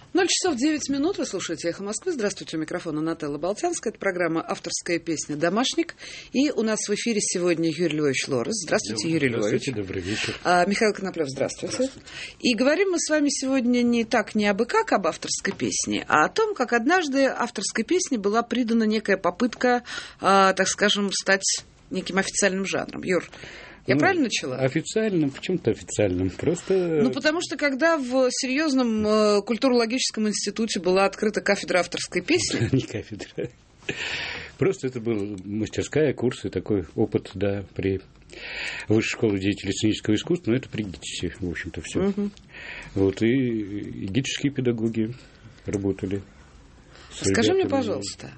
0:09, вы слушаете «Эхо Москвы». Здравствуйте, у микрофона Нателла Болтянская. Это программа «Авторская песня. Домашник». И у нас в эфире сегодня Юрий Львович Лорес. Здравствуйте, Юрий Львович. Здравствуйте, добрый вечер. Михаил Коноплев, здравствуйте. И говорим мы с вами сегодня не абы как об авторской песне, а о том, как однажды авторской песне была придана некая попытка, так скажем, стать неким официальным жанром. Юр, я правильно начала? Официальным, почему-то официальным, просто... потому что когда в серьезном культурологическом институте была открыта кафедра авторской песни... Не кафедра. Просто это была мастерская, курсы, такой опыт, да, при Высшей школе деятелей сценического искусства, но это при ГИТИСе, в общем-то, все. Угу. Вот, и гитические педагоги работали. Скажи мне, пожалуйста,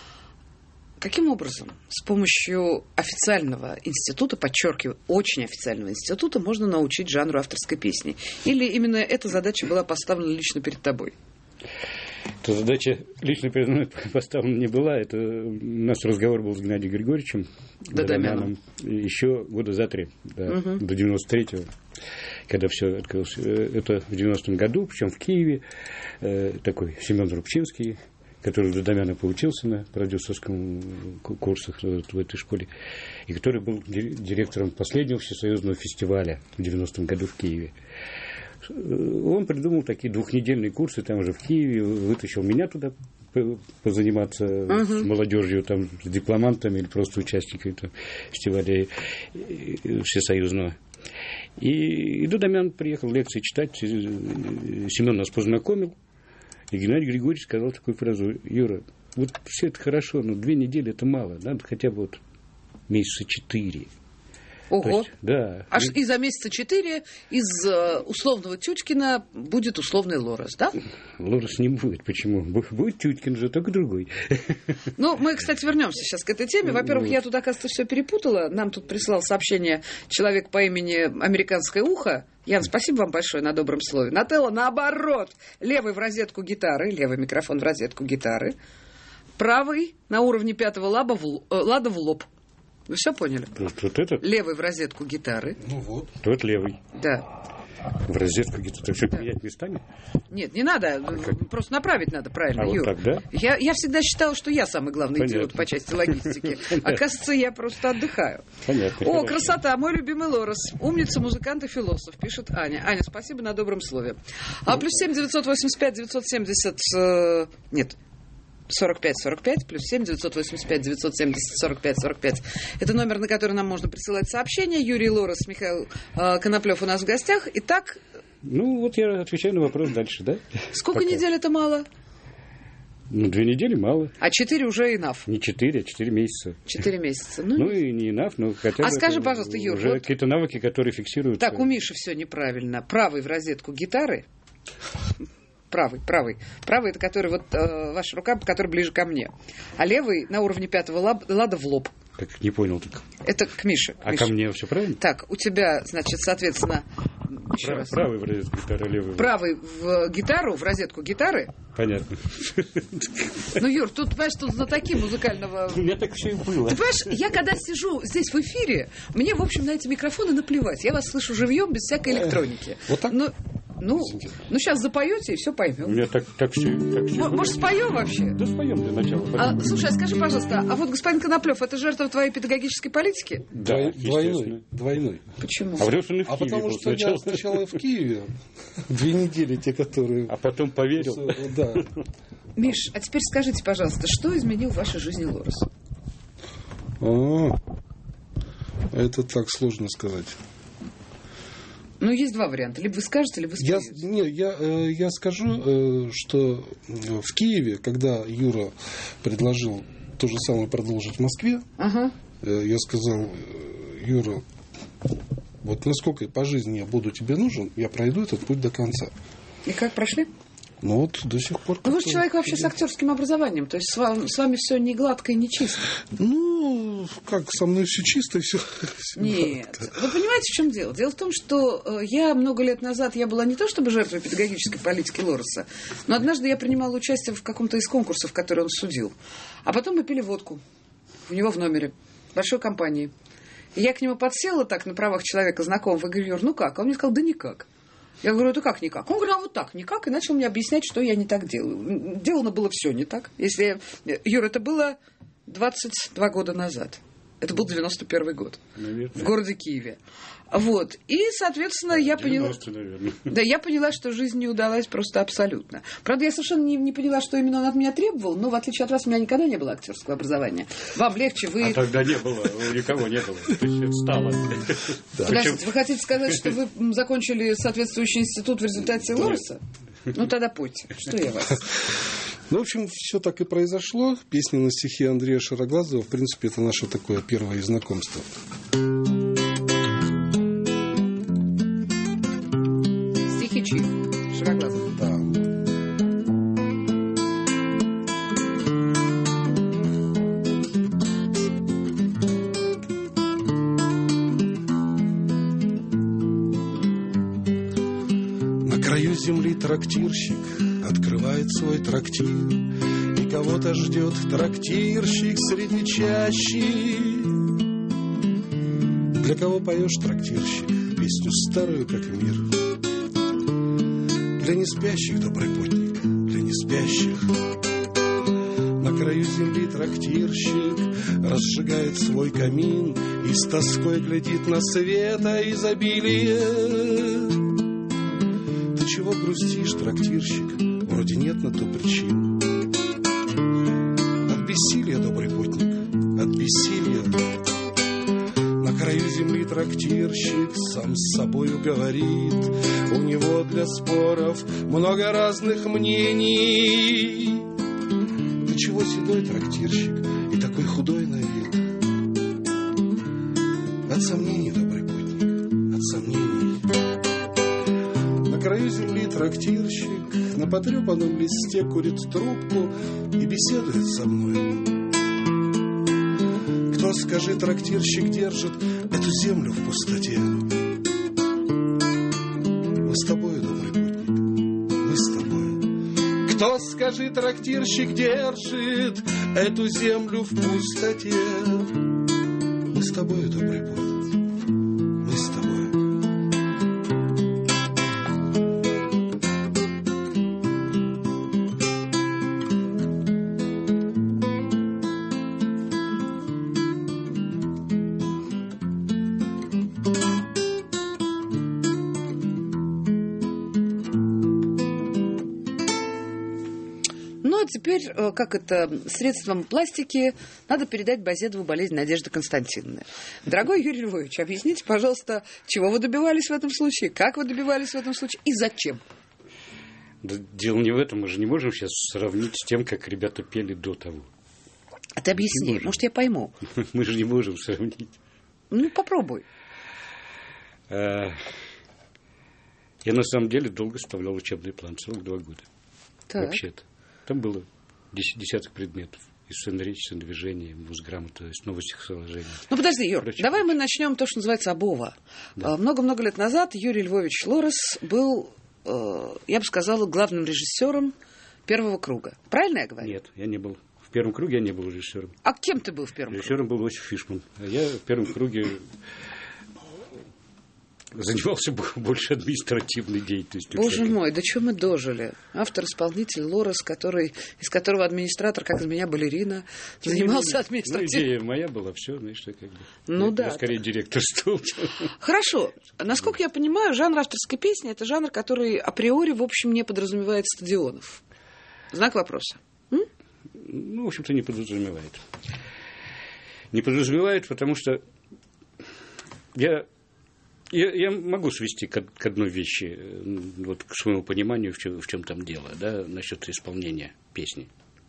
каким образом с помощью официального института, подчеркиваю, очень официального института, можно научить жанру авторской песни? Или именно эта задача была поставлена лично перед тобой? Эта задача лично перед мной поставлена не была. Это у нас разговор был с Геннадием Григорьевичем Дадамяном еще года за 3, да, до 93-го, когда все открылось. Это в 90-м году, причем в Киеве, такой Семен Рубчинский, который у Дадамяна поучился на продюсерском курсах в этой школе, и который был директором последнего всесоюзного фестиваля в 90-м году в Киеве. Он придумал такие двухнедельные курсы там уже в Киеве, вытащил меня туда позаниматься с молодежью, там, с дипломантами или просто участниками там, фестиваля всесоюзного. И Дадамян приехал лекции читать, Семен нас познакомил. И Геннадий Григорьевич сказал такую фразу: Юра, вот все это хорошо, но 2 недели это мало, надо хотя бы вот месяца 4. Ого! Есть, да. Аж и за месяца 4 из условного Тюткина будет условный Лорес, да? Лорес не будет. Почему? Будет Тюткин же, только другой. Ну, мы, кстати, вернемся сейчас к этой теме. Во-первых, я тут, оказывается, все перепутала. Нам тут прислал сообщение человек по имени Американское ухо. Ян, спасибо вам большое на добром слове. Нателла, наоборот. Левый в розетку гитары, левый микрофон в розетку гитары. Правый на уровне 5-го лада в лоб. Вы все поняли? Вот этот? Левый в розетку гитары. Ну вот. Тот левый. Да. В розетку гитары. Так что, менять местами? Нет, не надо. Просто направить надо правильно, Юр. Вот так, да? Я всегда считала, что я самый главный идиот по части логистики. Оказывается, я просто отдыхаю. Понятно. О, красота, мой любимый Лорес. Умница, музыкант и философ, пишет Аня. Аня, спасибо на добром слове. Плюс 7 985 970... Нет. 45-45, плюс 7 985 970 45-45. Это номер, на который нам можно присылать сообщения. Юрий Лорес, Михаил Коноплев у нас в гостях. Итак... Ну, вот я отвечаю на вопрос дальше, да? Сколько недель это мало? 2 недели мало. А 4 уже enough? Не 4, а 4 месяца. 4 месяца. Ну и не enough, но хотя бы... А скажи, пожалуйста, Юр, уже какие-то навыки, которые фиксируются. Так, у Миши все неправильно. Правый в розетку гитары... Правый. Правый, это который вот ваша рука, которая ближе ко мне. А левый на уровне 5-го лада в лоб. Как не понял так. Это к Мише. А ко мне все правильно? Так, у тебя, значит, соответственно... Правый в розетку гитары, левый. Правый в гитару, в розетку гитары. Понятно. Ну, Юр, тут, понимаешь, тут знатоки музыкального... У меня так все и было. Ты понимаешь, я когда сижу здесь в эфире, мне, в общем, на эти микрофоны наплевать. Я вас слышу живьем, без всякой электроники. Вот так? Ну, сейчас запоете и все поймем. У меня так все. Может, споем вообще? Да, споем для начала. Слушай, скажи, пожалуйста, а вот господин Коноплев, это жертва твоей педагогической политики? Да, двойной. Почему? А врешь он и в Киеве потому был что я сначала в Киеве 2 недели, те, которые... А потом поверил. Да. Миш, а теперь скажите, пожалуйста, что изменил в вашей жизни Лорес? Это так сложно сказать. Ну, есть 2 варианта. Либо вы скажете, либо вы споете. Я скажу, что в Киеве, когда Юра предложил то же самое продолжить в Москве, я сказал: Юра, вот насколько по жизни я буду тебе нужен, я пройду этот путь до конца. И как прошли? Ну вот до сих пор... Ну вы же человек вообще с актерским образованием, то есть с вами все не гладко и не чисто. Ну, как, со мной все чисто и все... Нет. Вы понимаете, в чем дело? Дело в том, что я много лет назад, я была не то чтобы жертвой педагогической политики Лореса, но однажды я принимала участие в каком-то из конкурсов, который он судил. А потом мы пили водку у него в номере, в большой компании. И я к нему подсела так, на правах человека знакомого, и говорю: Юр, ну как? А он мне сказал: да никак. Я говорю, это как никак? Он говорит, а вот так никак, и начал мне объяснять, что я не так делаю. Делано было все не так. Если, Юра, это было 22 года назад. Это был 91-й год. Наверное. В городе Киеве. Вот. И, соответственно, я поняла... Да, я поняла, что жизнь не удалась просто абсолютно. Правда, я совершенно не поняла, что именно он от меня требовал, но, в отличие от вас, у меня никогда не было актерского образования. Вам легче, вы... А тогда не было, у никого не было. То есть это стало. Подождите, вы хотите сказать, что вы закончили соответствующий институт в результате Лореса? Ну, тогда пойте. Что я вас... Ну, в общем, все так и произошло. Песни на стихи Андрея Шароглазова, в принципе, это наше такое первое знакомство. Стихи чьи? Шароглазов? Да. На краю земли трактирщик открывает свой трактир, и кого-то ждет трактирщик среди чащи. Для кого поешь, трактирщик, песню старую, как мир? Для неспящих, добрый путник, для неспящих. На краю земли трактирщик разжигает свой камин и с тоской глядит на света изобилие. Ты чего грустишь, трактирщик? Вроде нет на то причин. От бессилия, добрый путник, от бессилия. На краю земли трактирщик сам с собою говорит. У него для споров много разных мнений. Ты чего седой, трактирщик, и такой худой на вид? От сомнений, добрый путник, от сомнений. На краю земли трактирщик на потрепанном листе курит трубку и беседует со мной. Кто, скажи, трактирщик, держит эту землю в пустоте? Мы с тобой, добрый путник, мы с тобой. Кто, скажи, трактирщик, держит эту землю в пустоте? Мы с тобой, добрый путник, мы с тобой. Теперь, как это, средством пластики надо передать Базедову болезнь Надежды Константиновны. Дорогой Юрий Львович, объясните, пожалуйста, чего вы добивались в этом случае, как вы добивались в этом случае и зачем? Да, дело не в этом, мы же не можем сейчас сравнить с тем, как ребята пели до того. А ты объясни, может, я пойму. Мы же не можем сравнить. Ну, попробуй. Я на самом деле долго составлял учебный план, 42 года. Так. Вообще-то. Там было десяток предметов. И сцена речи, сцена движения, музграмота, снова стихосложение. Ну, подожди, Юр, давай мы начнем то, что называется обова. Да. Много-много лет назад Юрий Львович Лорес был, я бы сказала, главным режиссером «Первого круга». Правильно я говорю? Нет, я не был. В «Первом круге» я не был режиссером. А кем ты был в «Первом круге»? Режиссером был Иосиф Фишман. А я в «Первом круге» занимался больше административной деятельностью. Боже мой, до чего мы дожили? Автор-исполнитель Лорес, из которого администратор, как из меня балерина, занимался административной... Ну, идея моя была, все, знаешь, что как бы... Ну да. Я скорее директорствовал. Хорошо. Насколько я понимаю, жанр авторской песни – это жанр, который априори, в общем, не подразумевает стадионов. Знак вопроса. Ну, в общем-то, не подразумевает. Не подразумевает, потому что я могу свести к одной вещи, вот к своему пониманию, в чем там дело, да, насчет исполнения песни.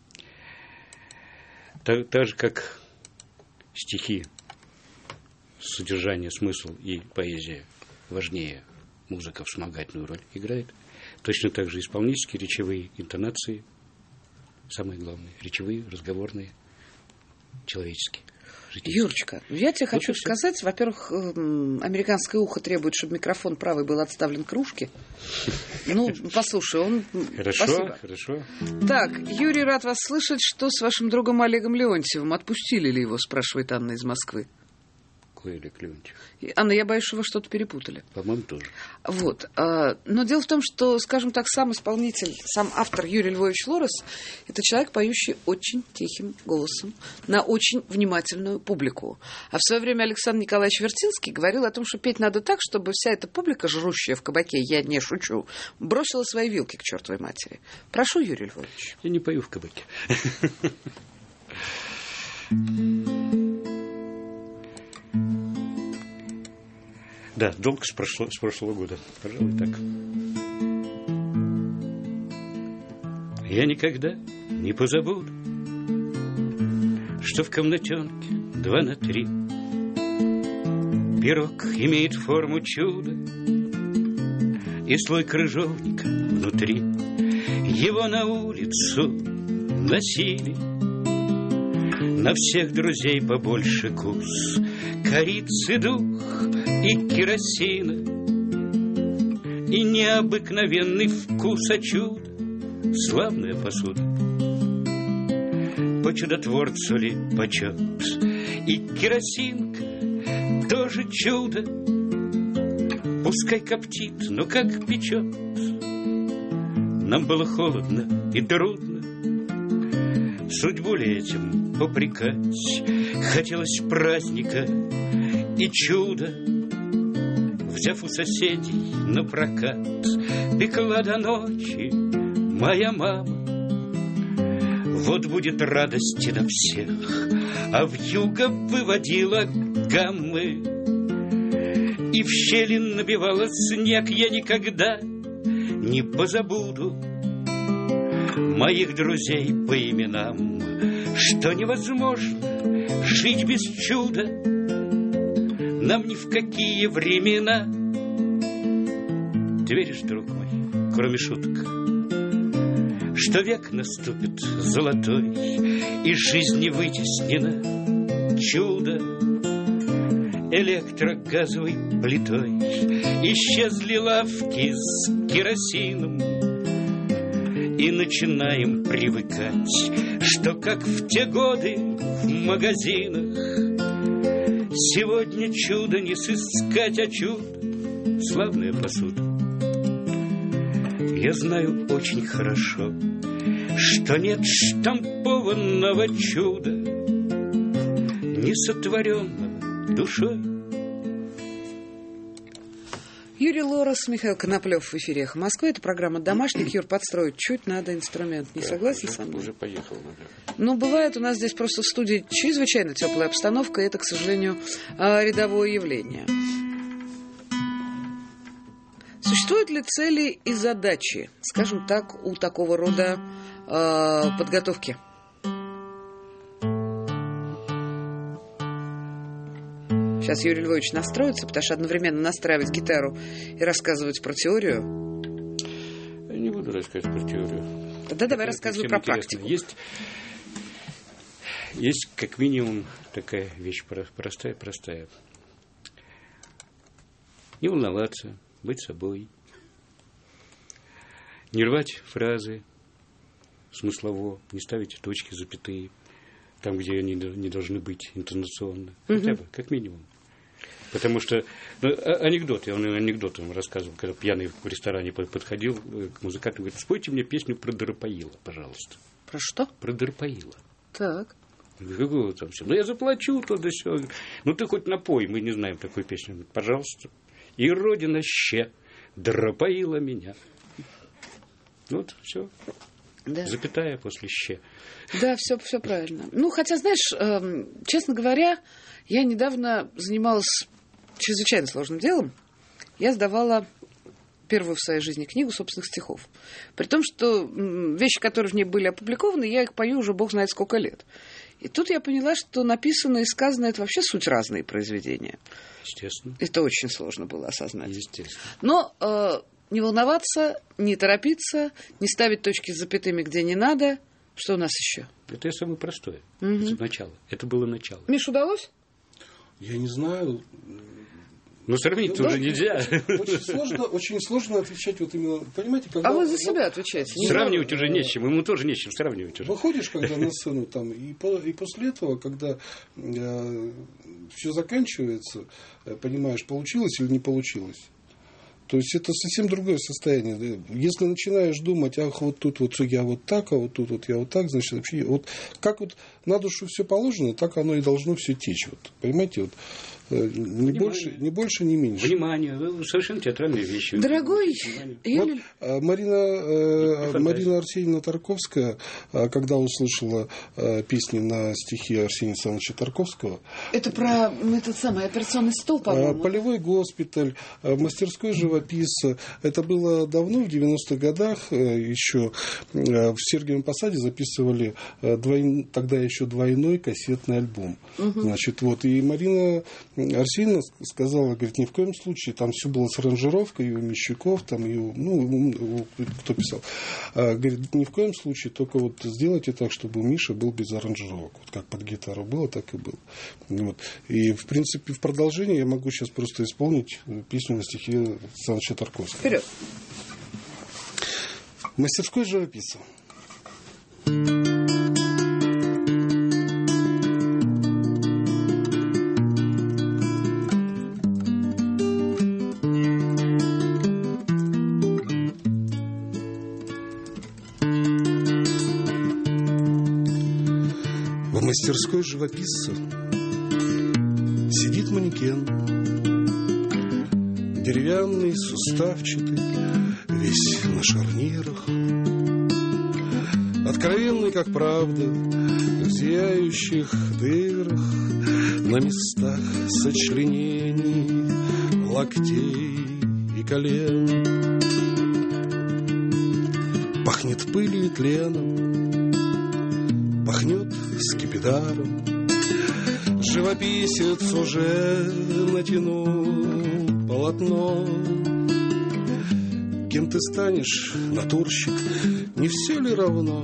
Так же, как стихи, содержание, смысл и поэзия важнее, музыка вспомогательную роль играет, точно так же исполнительские, речевые интонации, самое главное, речевые, разговорные, человеческие. Юрочка, я тебе хочу сказать, во-первых, американское ухо требует, чтобы микрофон правый был отставлен к кружке. Ну, послушай, он... Хорошо, спасибо. Хорошо. Так, Юрий, рад вас слышать. Что с вашим другом Олегом Леонтьевым? Отпустили ли его, спрашивает Анна из Москвы. Ой, Олег Леонтьев. Анна, я боюсь, что вы что-то перепутали. По-моему, тоже. Вот. Но дело в том, что, скажем так, сам исполнитель, сам автор Юрий Львович Лорес – это человек, поющий очень тихим голосом на очень внимательную публику. А в свое время Александр Николаевич Вертинский говорил о том, что петь надо так, чтобы вся эта публика, жрущая в кабаке, я не шучу, бросила свои вилки к чертовой матери. Прошу, Юрий Львович. Я не пою в кабаке. Да, долг с прошлого года. Пожалуй, так. Я никогда не позабуду, что в комнатенке 2 на 3 пирог имеет форму чуда и слой крыжовника внутри. Его на улицу носили, на всех друзей побольше кус, корицы дух и керосина, и необыкновенный вкус, а чудо — славная посуда. По чудотворцу ли почет, и керосинка тоже чудо. Пускай коптит, но как печет. Нам было холодно и трудно, судьбу ли этим попрекать? Хотелось праздника и чуда. Взяв у соседей на прокат, пекла до ночи моя мама. Вот будет радости на всех, а вьюга выводила гаммы, и в щели набивала снег. Я никогда не позабуду моих друзей по именам, что невозможно жить без чуда. Нам ни в какие времена. Ты веришь, друг мой, кроме шуток, что век наступит золотой, и жизнь не вытеснена чудо электрогазовой плитой? Исчезли лавки с керосином, и начинаем привыкать, что как в те годы в магазинах сегодня чудо не сыскать, а чудо — славная посуда. Я знаю очень хорошо, что нет штампованного чуда, не сотворенного душой. Юрий Лорес, Михаил Коноплев в эфире «Эхо Москвы». Это программа «Домашний». Юр, подстроить чуть надо инструмент. Не согласен со мной? Уже поехал. Ну, бывает у нас здесь просто в студии чрезвычайно теплая обстановка, и это, к сожалению, рядовое явление. Существуют ли цели и задачи, скажем так, у такого рода подготовки? Сейчас Юрий Львович настроится, потому что одновременно настраивать гитару и рассказывать про теорию. Я не буду рассказывать про теорию. Тогда давай рассказывай про практику. Есть как минимум такая вещь простая. Не волноваться, быть собой. Не рвать фразы смыслово, не ставить точки, запятые там, где они не должны быть интонационно. Хотя бы, как минимум. Потому что анекдот, я анекдот рассказывал, когда пьяный в ресторане подходил к музыканту, говорит: спойте мне песню про Доропаила, пожалуйста. Про что? Про Доропаила. Так. Какого там все? Ну, я заплачу, то да все. Ну, ты хоть напой, мы не знаем такой песни. Пожалуйста. И родина ще Доропаила меня. Вот, все. Да. Запятая после ще. Да, все правильно. Ну, хотя, знаешь, честно говоря, я недавно занималась чрезвычайно сложным делом. Я сдавала первую в своей жизни книгу собственных стихов. При том, что вещи, которые в ней были опубликованы, я их пою уже бог знает сколько лет. И тут я поняла, что написанное и сказанное — это вообще суть разные произведения. Естественно. Это очень сложно было осознать. Естественно. Но не волноваться, не торопиться, не ставить точки с запятыми, где не надо. Что у нас еще? Это самое простое. Это начало. Это было начало. Миш, удалось? Я не знаю. Ну, сравнить уже нельзя. Очень сложно отвечать вот именно, понимаете, когда... А вы за себя отвечаете. Сравнивать уже не с чем, ему тоже не с чем сравнивать уже. Выходишь, когда на сцену там, и после этого, когда все заканчивается, понимаешь, получилось или не получилось. То есть это совсем другое состояние. Если начинаешь думать, ах, вот тут вот я вот так, а вот тут вот я вот так, значит, вообще, вот как вот на душу все положено, так оно и должно все течь. Вот, понимаете, вот ни больше, ни меньше. Внимание, совершенно театральные вещи. Дорогой вот, Марина Арсеньевна Тарковская, когда услышала песни на стихи Арсения Александровича Тарковского... Это про этот самый операционный стол, по-моему. «Полевой госпиталь», «Мастерской живописца». Это было давно, в 90-х годах. Еще в Сергиевом Посаде записывали тогда еще двойной кассетный альбом. Значит, вот, и Марина Арсеньевна сказала, говорит, ни в коем случае, там все было с аранжировкой, и у Мещуков, там, и кто писал, говорит, ни в коем случае, только вот сделайте так, чтобы у Миши был без аранжировок. Вот как под гитару было, так и было. Вот. И, в принципе, в продолжение я могу сейчас просто исполнить песню на стихи Александра Тарковского. Вперед! «Мастерской живописца». В мастерской живописца сидит манекен, деревянный, суставчатый, весь на шарнирах, откровенный, как правда, в зияющих дырах, на местах сочленений локтей и колен. Пахнет пылью и тленом, пахнет скипидаром. Живописец уже натянул полотно. Кем ты станешь, натурщик, не все ли равно?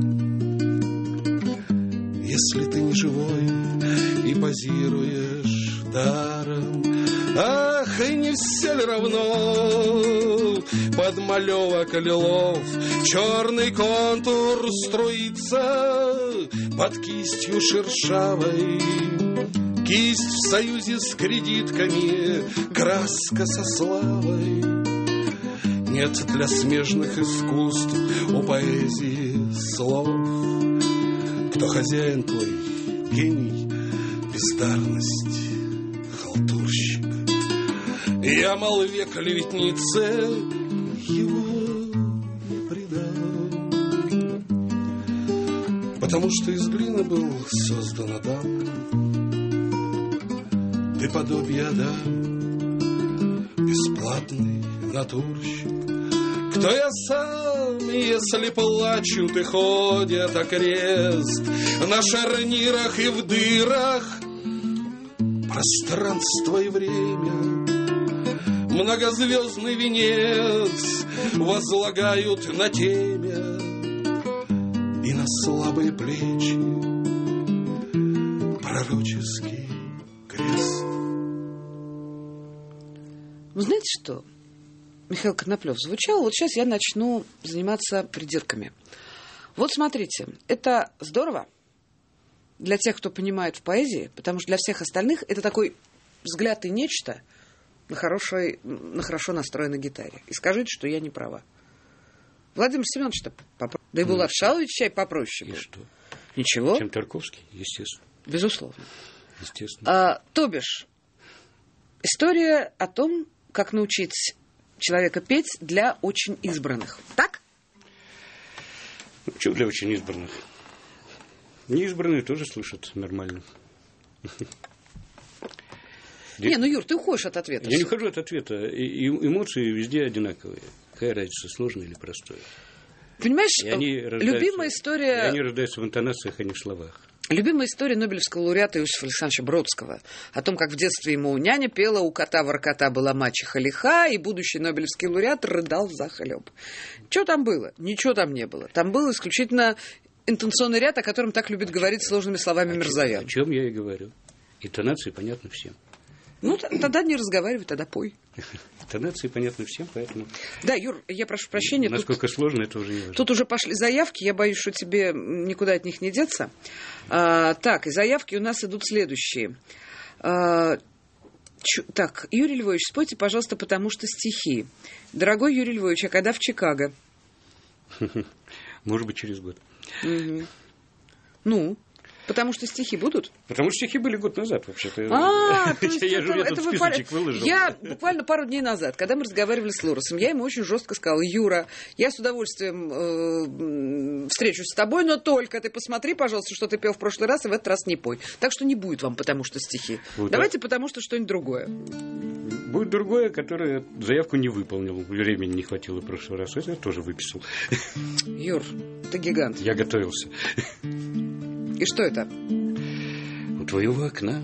Если ты не живой и позируешь даром, ах, и не все ли равно? Подмалевок лилов черный контур струится под кистью шершавой. Кисть в союзе с кредитками, краска со славой. Нет для смежных искусств у поэзии слов. Кто хозяин твой, гений, бездарность, халтурщик. Я молве клеветнице его не предал, потому что из глины был создан Адам. Ты подобие Адам, бесплатный натурщик. Кто я сам, если плачут и ходят окрест на шарнирах и в дырах пространство и время? Многозвездный венец возлагают на темя и на слабые плечи пророческий крест. Вы знаете что? Михаил Коноплев звучал. Вот сейчас я начну заниматься придирками. Вот смотрите, это здорово для тех, кто понимает в поэзии, потому что для всех остальных это такой взгляд и нечто на хорошо настроенной гитаре. И скажите, что я не права. Владимир Семенович-то попроще. Да и Булат Шалович чай попроще был. И что? Ничего. Чем Тарковский, естественно. Безусловно. Естественно. То бишь, история о том, как научить человека петь для очень избранных. Так? Почему для очень избранных? Неизбранные тоже слышат нормально. Не, Юр, ты уходишь от ответа. Я не ухожу от ответа. Эмоции везде одинаковые. Какая разница, сложная или простая? Понимаешь, любимая история... Они рождаются в интонациях, а не в словах. Любимая история Нобелевского лауреата Иосифа Александровича Бродского о том, как в детстве ему няня пела «У кота-воркота была мачеха лиха», и будущий Нобелевский лауреат рыдал захлеб. Что там было? Ничего там не было. Там был исключительно интонационный ряд, о котором так любит говорить сложными словами Мирзоян. О чем я и говорю. Интонации понятны всем. Ну, тогда не разговаривай, тогда пой. Интонации понятны всем, поэтому... Да, Юр, я прошу прощения. Насколько сложно, это уже не важно. Тут уже пошли заявки, я боюсь, что тебе никуда от них не деться. Так, и заявки у нас идут следующие. Так, Юрий Львович, спойте, пожалуйста, потому что стихи. Дорогой Юрий Львович, а когда в Чикаго? Может быть, через год. Ну... Потому что стихи будут? Потому что стихи были год назад, вообще-то. То есть я же этот списочек выложил. Я буквально пару дней назад, когда мы разговаривали с Лоресом, я ему очень жестко сказала: Юра, я с удовольствием встречусь с тобой, но только ты посмотри, пожалуйста, что ты пел в прошлый раз, и в этот раз не пой. Так что не будет вам потому что стихи. Вот давайте потому что что-нибудь другое. Будет другое, которое заявку не выполнил. Времени не хватило в прошлый раз. Это я тоже выписал. Юр, ты гигант. Я готовился. И что это? У твоего окна,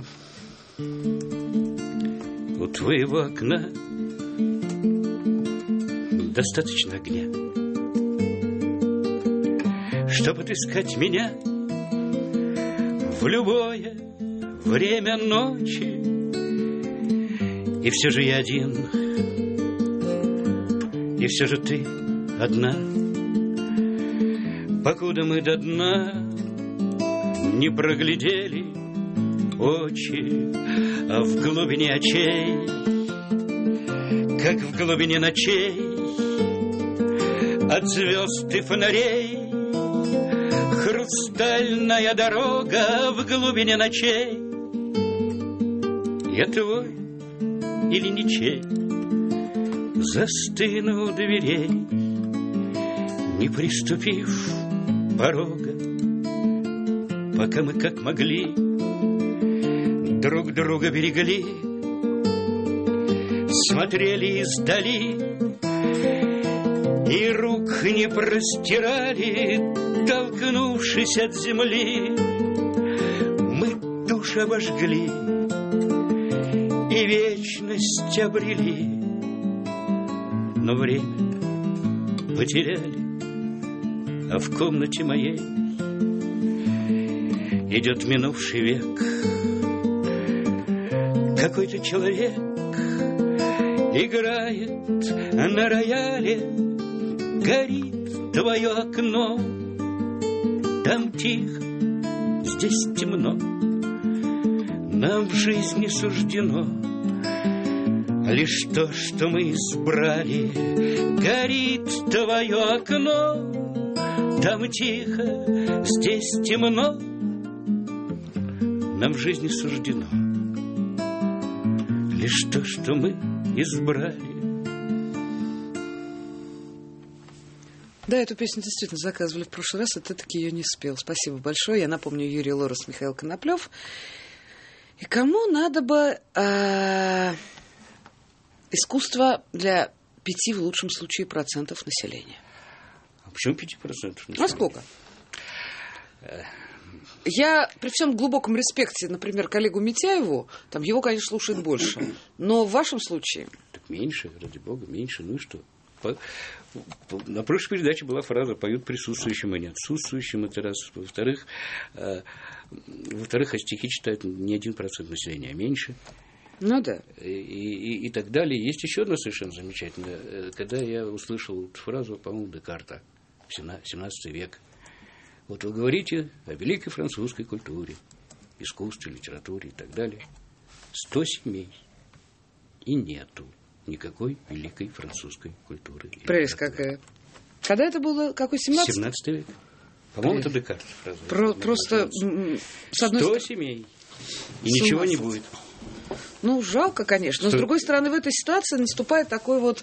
достаточно огня, чтобы отыскать меня в любое время ночи. И все же я один, и все же ты одна, покуда мы до дна не проглядели очи, а в глубине очей, как в глубине ночей, от звезд и фонарей, хрустальная дорога в глубине ночей. Я твой или ничей, застыну у дверей, не приступив порога, пока мы как могли друг друга берегли, смотрели издали и рук не простирали, толкнувшись от земли. Мы душ обожгли и вечность обрели, но время потеряли, а в комнате моей идет минувший век. Какой-то человек играет на рояле, горит твое окно, там тихо, здесь темно, нам в жизни суждено лишь то, что мы избрали. Горит твое окно, там тихо, здесь темно, нам в жизни суждено лишь то, что мы избрали. Да, эту песню действительно заказывали в прошлый раз, и ты таки ее не спел. Спасибо большое. Я напомню, Юрий Лорес, Михаил Коноплев. И кому надо бы искусство для 5, в лучшем случае, процентов населения? А почему 5%? А сколько? Я при всем глубоком респекте, например, коллегу Митяеву, там его, конечно, слушает больше. Но в вашем случае... Так меньше, ради бога, меньше. Ну и что? На прошлой передаче была фраза «поют присутствующим, а не отсутствующим». Это раз. Во-вторых, а стихи читают не 1% населения, а меньше. Ну да. И так далее. Есть еще одно совершенно замечательное. Когда я услышал фразу, по-моему, Декарта, 17 век. Вот вы говорите о великой французской культуре, искусстве, литературе и так далее. 100 семей. И нету никакой великой французской культуры. Прелесть какая. Когда это было? Какой, 17? 17 век. По-моему, это Декарт. Просто с одной 100 семей. И ничего не будет. Ну, жалко, конечно. Но, с другой стороны, в этой ситуации наступает такой вот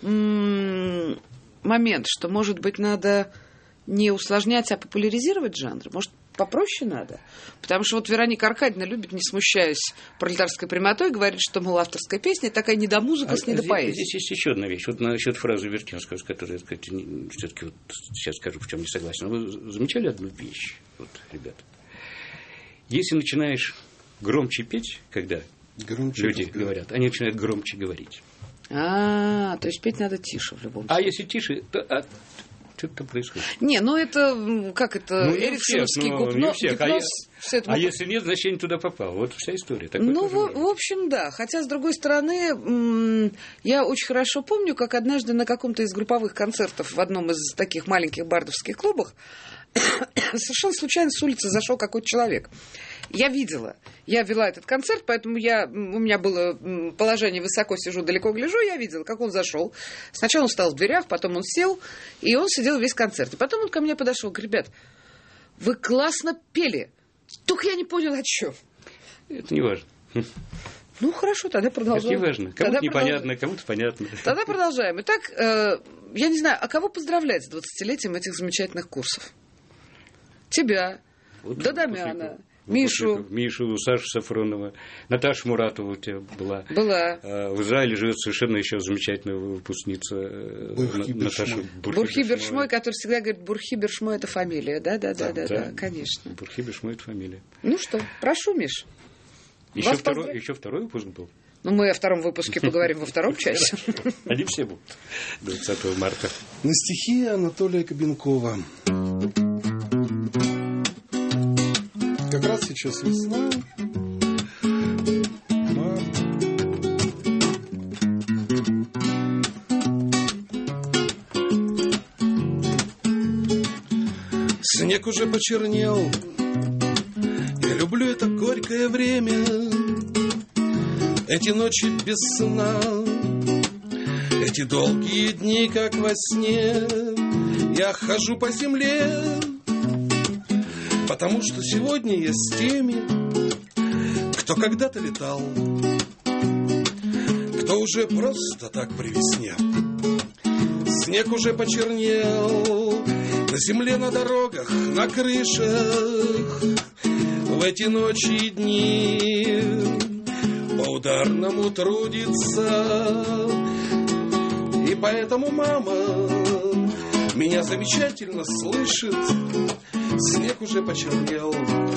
момент, что, может быть, надо не усложнять, а популяризировать жанр. Может, попроще надо? Потому что вот Вероника Аркадьевна любит, не смущаясь пролетарской прямотой, говорит, что, мол, авторская песня такая недомузыка с недопоэзией. Здесь есть еще одна вещь. Вот насчет фразы Вертинского, с которой я, все-таки вот сейчас скажу, в чем не согласен. Вы замечали одну вещь, вот, ребята? Если начинаешь громче петь, когда люди говорят, они начинают громче говорить. То есть петь надо тише в любом случае. А если тише, то что-то там происходит. Не, ну это, как это, эриксоновский гипноз. А если нет, значит, я не туда попал. Вот вся история. Ну, в общем, да. Хотя, с другой стороны, я очень хорошо помню, как однажды на каком-то из групповых концертов в одном из таких маленьких бардовских клубах совершенно случайно с улицы зашел какой-то человек. Я видела. Я вела этот концерт, поэтому у меня было положение высоко сижу, далеко гляжу. Я видела, как он зашел. Сначала он стал в дверях, потом он сел, и он сидел весь концерт. И потом он ко мне подошел, говорит: ребят, вы классно пели, только я не понял, о чем. Это не важно. Ну, хорошо, тогда продолжаем. Это не важно. Кому-то непонятно, кому-то понятно. Тогда продолжаем. Итак, я не знаю, а кого поздравлять с 20-летием этих замечательных курсов? Тебя, вот, Додомяна, Мишу, Сашу Сафронова, Наташу Муратову у тебя была. Была. В Израиле живет совершенно еще замечательная выпускница Наташа Бурхи Бершмой, который всегда говорит: Бурхи Бершмой — это фамилия. Да, конечно. Бурхи Бершмой — это фамилия. Ну что, прошу, Миш. Еще второй выпуск был. Ну, мы о втором выпуске поговорим во втором часе. Они все будут 20 марта. На стихи Анатолия Кабенкова. Как раз сейчас весна. Март. Снег уже почернел. Я люблю это горькое время. Эти ночи без сна. Эти долгие дни, как во сне. Я хожу по земле. Потому что сегодня я с теми, кто когда-то летал, кто уже просто так при весне. Снег уже почернел на земле, на дорогах, на крышах. В эти ночи и дни по-ударному трудится. И поэтому мама меня замечательно слышит. Снег уже почернел.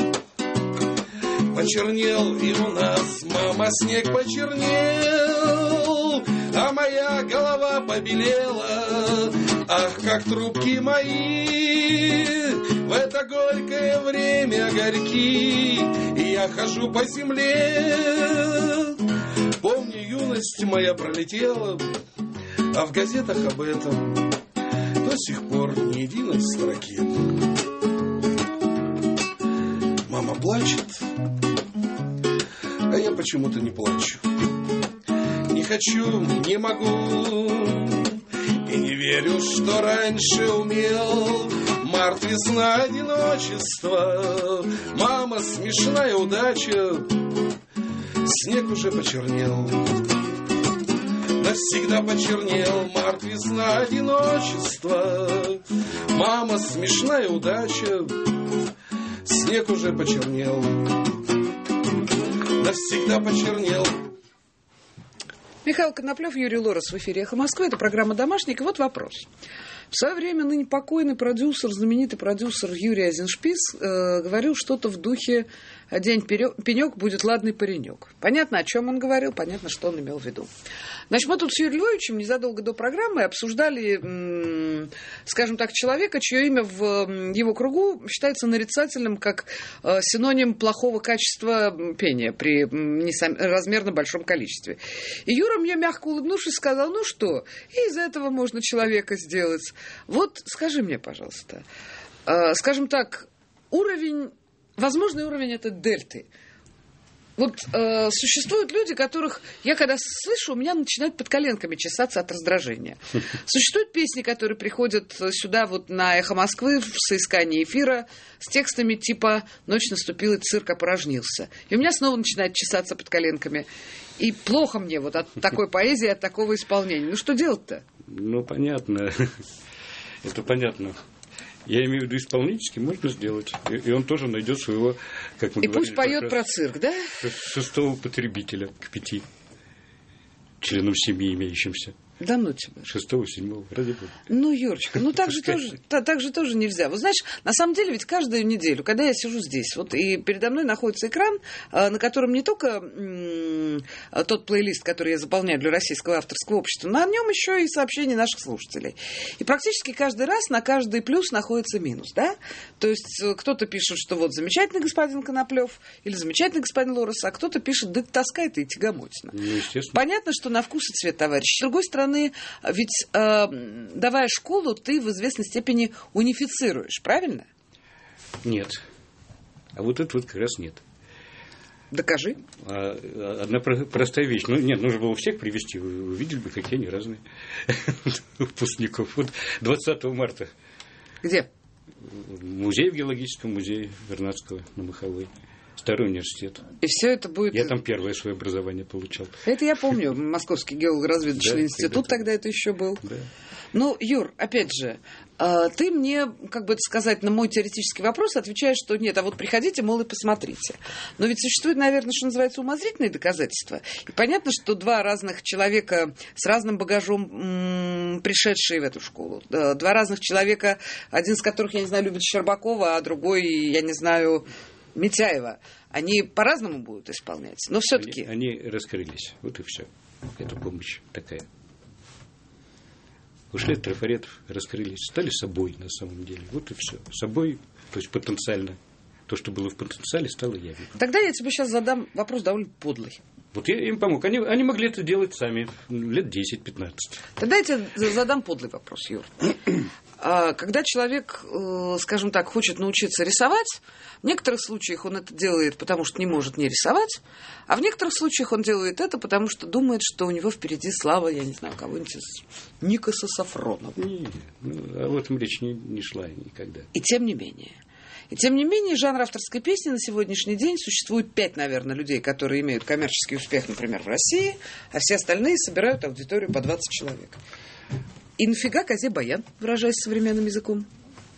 Почернел и у нас, мама, снег почернел. А моя голова побелела. Ах, как трубки мои в это горькое время горьки. И я хожу по земле. Помню, юность моя пролетела, а в газетах об этом до сих пор ни единой строки. Мама плачет, а я почему-то не плачу. Не хочу, не могу, и не верю, что раньше умел. Март, весна, одиночество, мама, смешная удача. Снег уже почернел, навсегда почернел. Март, весна, одиночество, мама, смешная удача. Снег уже почернел, навсегда почернел. Михаил Коноплев, Юрий Лорес в эфире «Эхо Москвы». Это программа «Домашник». И вот вопрос. В свое время ныне покойный продюсер, знаменитый продюсер Юрий Айзеншпис говорил что-то в духе: «День пенек, будет ладный паренек». Понятно, о чем он говорил, понятно, что он имел в виду. Значит, мы тут с Юрием Львовичем незадолго до программы обсуждали, скажем так, человека, чье имя в его кругу считается нарицательным как синоним плохого качества пения при несоразмерно большом количестве. И Юра мне, мягко улыбнувшись, сказал: ну что, и из этого можно человека сделать. Вот скажи мне, пожалуйста, скажем так, возможный уровень этой дельты. Вот существуют люди, которых я когда слышу, у меня начинают под коленками чесаться от раздражения. Существуют песни, которые приходят сюда вот на «Эхо Москвы» в соискании эфира с текстами типа «Ночь наступила, цирк опорожнился». И у меня снова начинает чесаться под коленками. И плохо мне вот от такой поэзии, от такого исполнения. Ну что делать-то? Ну, понятно. Это понятно. Я имею в виду, исполнительски можно сделать. И он тоже найдет своего, как мы и говорили, пусть поет про цирк, да? Шестого потребителя к 5 членам семьи имеющимся. Да ну тебя. 6-7, ради бога. Ну, Юрочка, ну так же тоже нельзя. Вы знаешь, на самом деле ведь каждую неделю, когда я сижу здесь, вот и передо мной находится экран, на котором не только тот плейлист, который я заполняю для Российского авторского общества, но на нем еще и сообщения наших слушателей. И практически каждый раз на каждый плюс находится минус, да? То есть кто-то пишет, что вот замечательный господин Коноплев или замечательный господин Лорес, а кто-то пишет, да тоска это и тягомотина. Ну, естественно. Понятно, что на вкус и цвет, товарищ. С другой стороны, ведь давая школу, ты в известной степени унифицируешь, правильно? Нет. А вот это вот как раз нет. Докажи. Одна простая вещь. Ну, нет, нужно было всех привести. Вы видели бы, какие они разные выпускников. Вот 20 марта. Где? Музей, в геологическом музее Вернадского на Маховой. Старый университет. И все это будет... Я там первое свое образование получал. Это я помню. Московский геолого-разведочный институт тогда это еще был. Да. Ну, Юр, опять же, ты мне, как бы это сказать, на мой теоретический вопрос отвечаешь, что нет, а вот приходите, мол, и посмотрите. Но ведь существует, наверное, что называется, умозрительные доказательства. И понятно, что два разных человека с разным багажом, пришедшие в эту школу, два разных человека, один из которых, я не знаю, любит Щербакова, а другой, я не знаю, Митяева, они по-разному будут исполнять. Но все-таки... Они раскрылись. Вот и все. Это помощь такая. Ушли от трафаретов, раскрылись, стали собой на самом деле. Вот и все. Собой, то есть потенциально. То, что было в потенциале, стало явью. Тогда я тебе сейчас задам вопрос довольно подлый. Вот я им помог. Они могли это делать сами лет 10-15. Тогда я тебе задам подлый вопрос, Юр. Когда человек, скажем так, хочет научиться рисовать, в некоторых случаях он это делает, потому что не может не рисовать, а в некоторых случаях он делает это, потому что думает, что у него впереди слава, я не знаю, кого-нибудь из Никоса Сафронова. Не, об этом речь не шла никогда. И тем не менее, жанр авторской песни на сегодняшний день существует 5, наверное, людей, которые имеют коммерческий успех, например, в России, а все остальные собирают аудиторию по 20 человек. И нафига козе баян, выражаясь современным языком?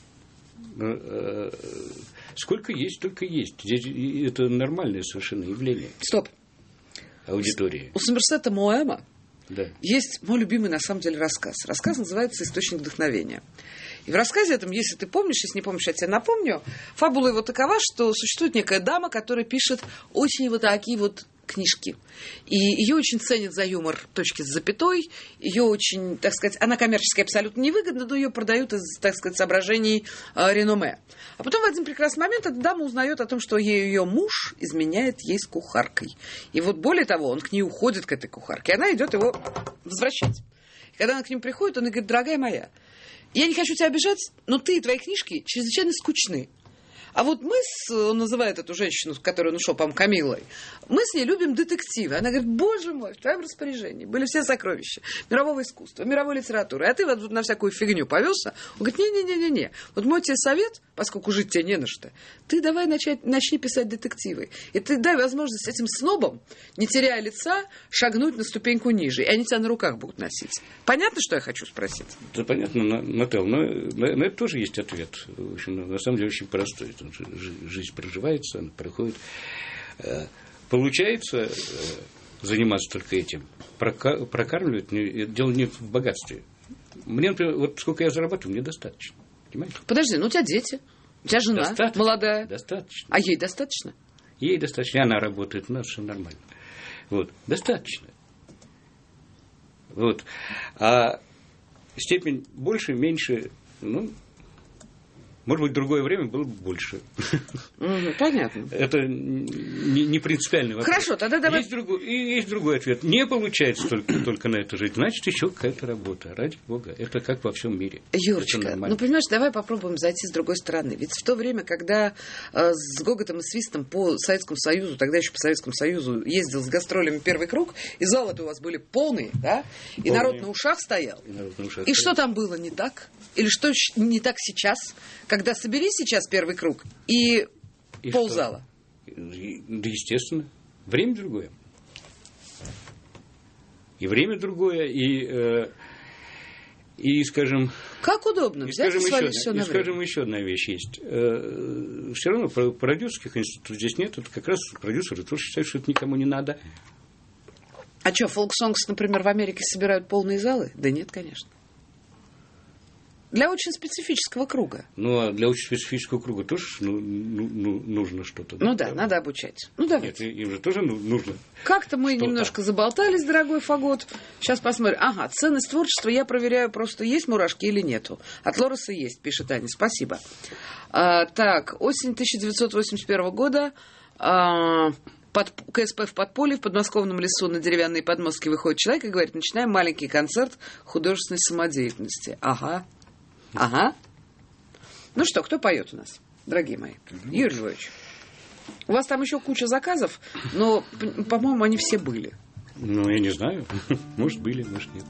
Сколько есть, столько есть. Здесь это нормальное совершенно явление. Стоп. Аудитории. У Сомерсета Моэма да. есть мой любимый, на самом деле, рассказ. Рассказ называется «Источник вдохновения». И в рассказе этом, если ты помнишь, если не помнишь, я тебе напомню, фабула его такова, что существует некая дама, которая пишет очень вот такие вот книжки. И ее очень ценят за юмор точки с запятой. Ее очень, так сказать, она коммерчески абсолютно невыгодна, но ее продают из, так сказать, соображений реноме. А потом в один прекрасный момент эта дама узнает о том, что ее муж изменяет ей с кухаркой. И вот более того, он к ней уходит, к этой кухарке, и она идет его возвращать. И когда она к нему приходит, он ей говорит: дорогая моя, я не хочу тебя обижать, но ты и твои книжки чрезвычайно скучны. А вот мы он называет эту женщину, с которой он ушел, по-моему, Камилой, мы с ней любим детективы. Она говорит: боже мой, в твоем распоряжении были все сокровища мирового искусства, мировой литературы, а ты вот на всякую фигню повелся. Он говорит: не-не-не-не. Вот мой тебе совет, поскольку жить тебе не на что, ты давай начни писать детективы. И ты дай возможность этим снобам, не теряя лица, шагнуть на ступеньку ниже. И они тебя на руках будут носить. Понятно, что я хочу спросить? Да, понятно, Натал, но на это тоже есть ответ. В общем, на самом деле очень простой. Жизнь проживается, она проходит. Получается заниматься только этим. Прокармливать, дело не в богатстве. Мне, например, вот сколько я зарабатываю, мне достаточно. Понимаете? Подожди, ну у тебя дети, у тебя жена достаточно, молодая. Достаточно. А ей достаточно? Ей достаточно, она работает, у нас все нормально. Вот, достаточно. Вот. А степень больше, меньше, ну, может быть, в другое время было бы больше. Понятно. Это не принципиальный вопрос. Хорошо, тогда давай... Есть другой ответ. Не получается только на это жить. Значит, еще какая-то работа. Ради Бога. Это как во всем мире. Юрочка, ну, понимаешь, давай попробуем зайти с другой стороны. Ведь в то время, когда с гоготом и свистом по Советскому Союзу, тогда еще по Советскому Союзу, ездил с гастролями «Первый круг», и залы-то у вас были полные, да? И народ на ушах стоял. И что там было не так? Или что не так сейчас? Когда собери сейчас «Первый круг» и ползала. Да, естественно. Время другое. И время другое, и скажем... Как удобно взять и свалить все на время. Скажем, еще одна вещь есть. Все равно продюсерских институтов здесь нет. Это как раз продюсеры тоже считают, что это никому не надо. А что, фолк-сонгс, например, в Америке собирают полные залы? Да нет, конечно. Для очень специфического круга. Ну, а для очень специфического круга тоже нужно что-то. Ну да, надо обучать. Ну, давайте. Нет, им же тоже нужно. Как-то мы немножко заболтались, дорогой Фагот. Сейчас посмотрим. Ага, ценность творчества я проверяю просто, есть мурашки или нету. От Лореса есть, пишет Аня. Спасибо. Так, осень 1981 года. КСП в подполье, в подмосковном лесу на деревянные подмостки выходит человек и говорит: начинаем маленький концерт художественной самодеятельности. Ага. Ну что, кто поет у нас, дорогие мои? Юрий Львович. У вас там еще куча заказов, но, по-моему, они все были. Ну, я не знаю. Может, были, может, нет.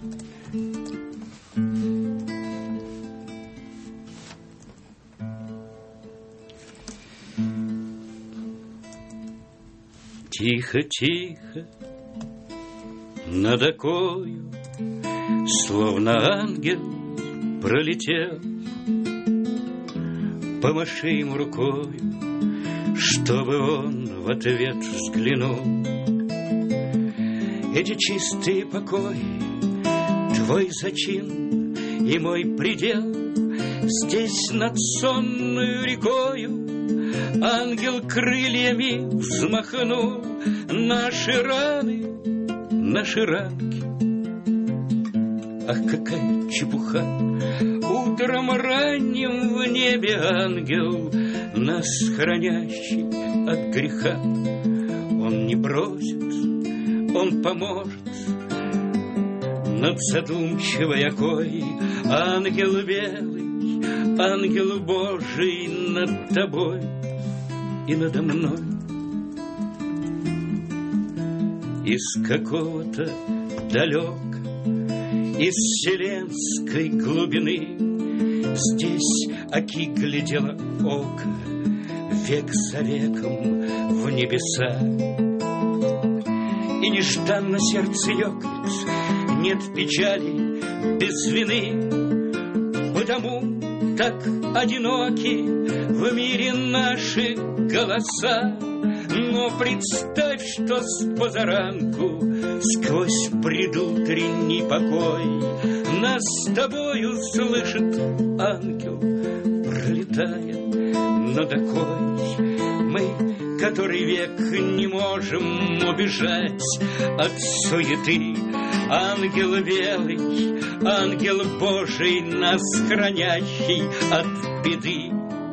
Тихо-тихо над окою, словно ангел пролетел, помаши ему рукою, чтобы он в ответ взглянул. Эти чистые покои, твой зачин и мой предел, здесь над сонную рекою ангел крыльями взмахнул. Наши раны, наши ранки, ах, какая чепуха! Утром ранним в небе ангел, нас хранящий от греха. Он не бросит, он поможет. Над задумчивой окой ангел белый, ангел Божий над тобой и надо мной. Из какого-то далека, из вселенской глубины здесь оки глядело око, век за веком в небеса. И нежданно сердце ёкнет, нет печали без вины, потому так одиноки в мире наши голоса. Но представь, что с позаранку, сквозь предутренний покой, нас с тобою слышит ангел, пролетая над окой. Мы, который век не можем убежать от суеты, ангел белый, ангел Божий, нас хранящий от беды.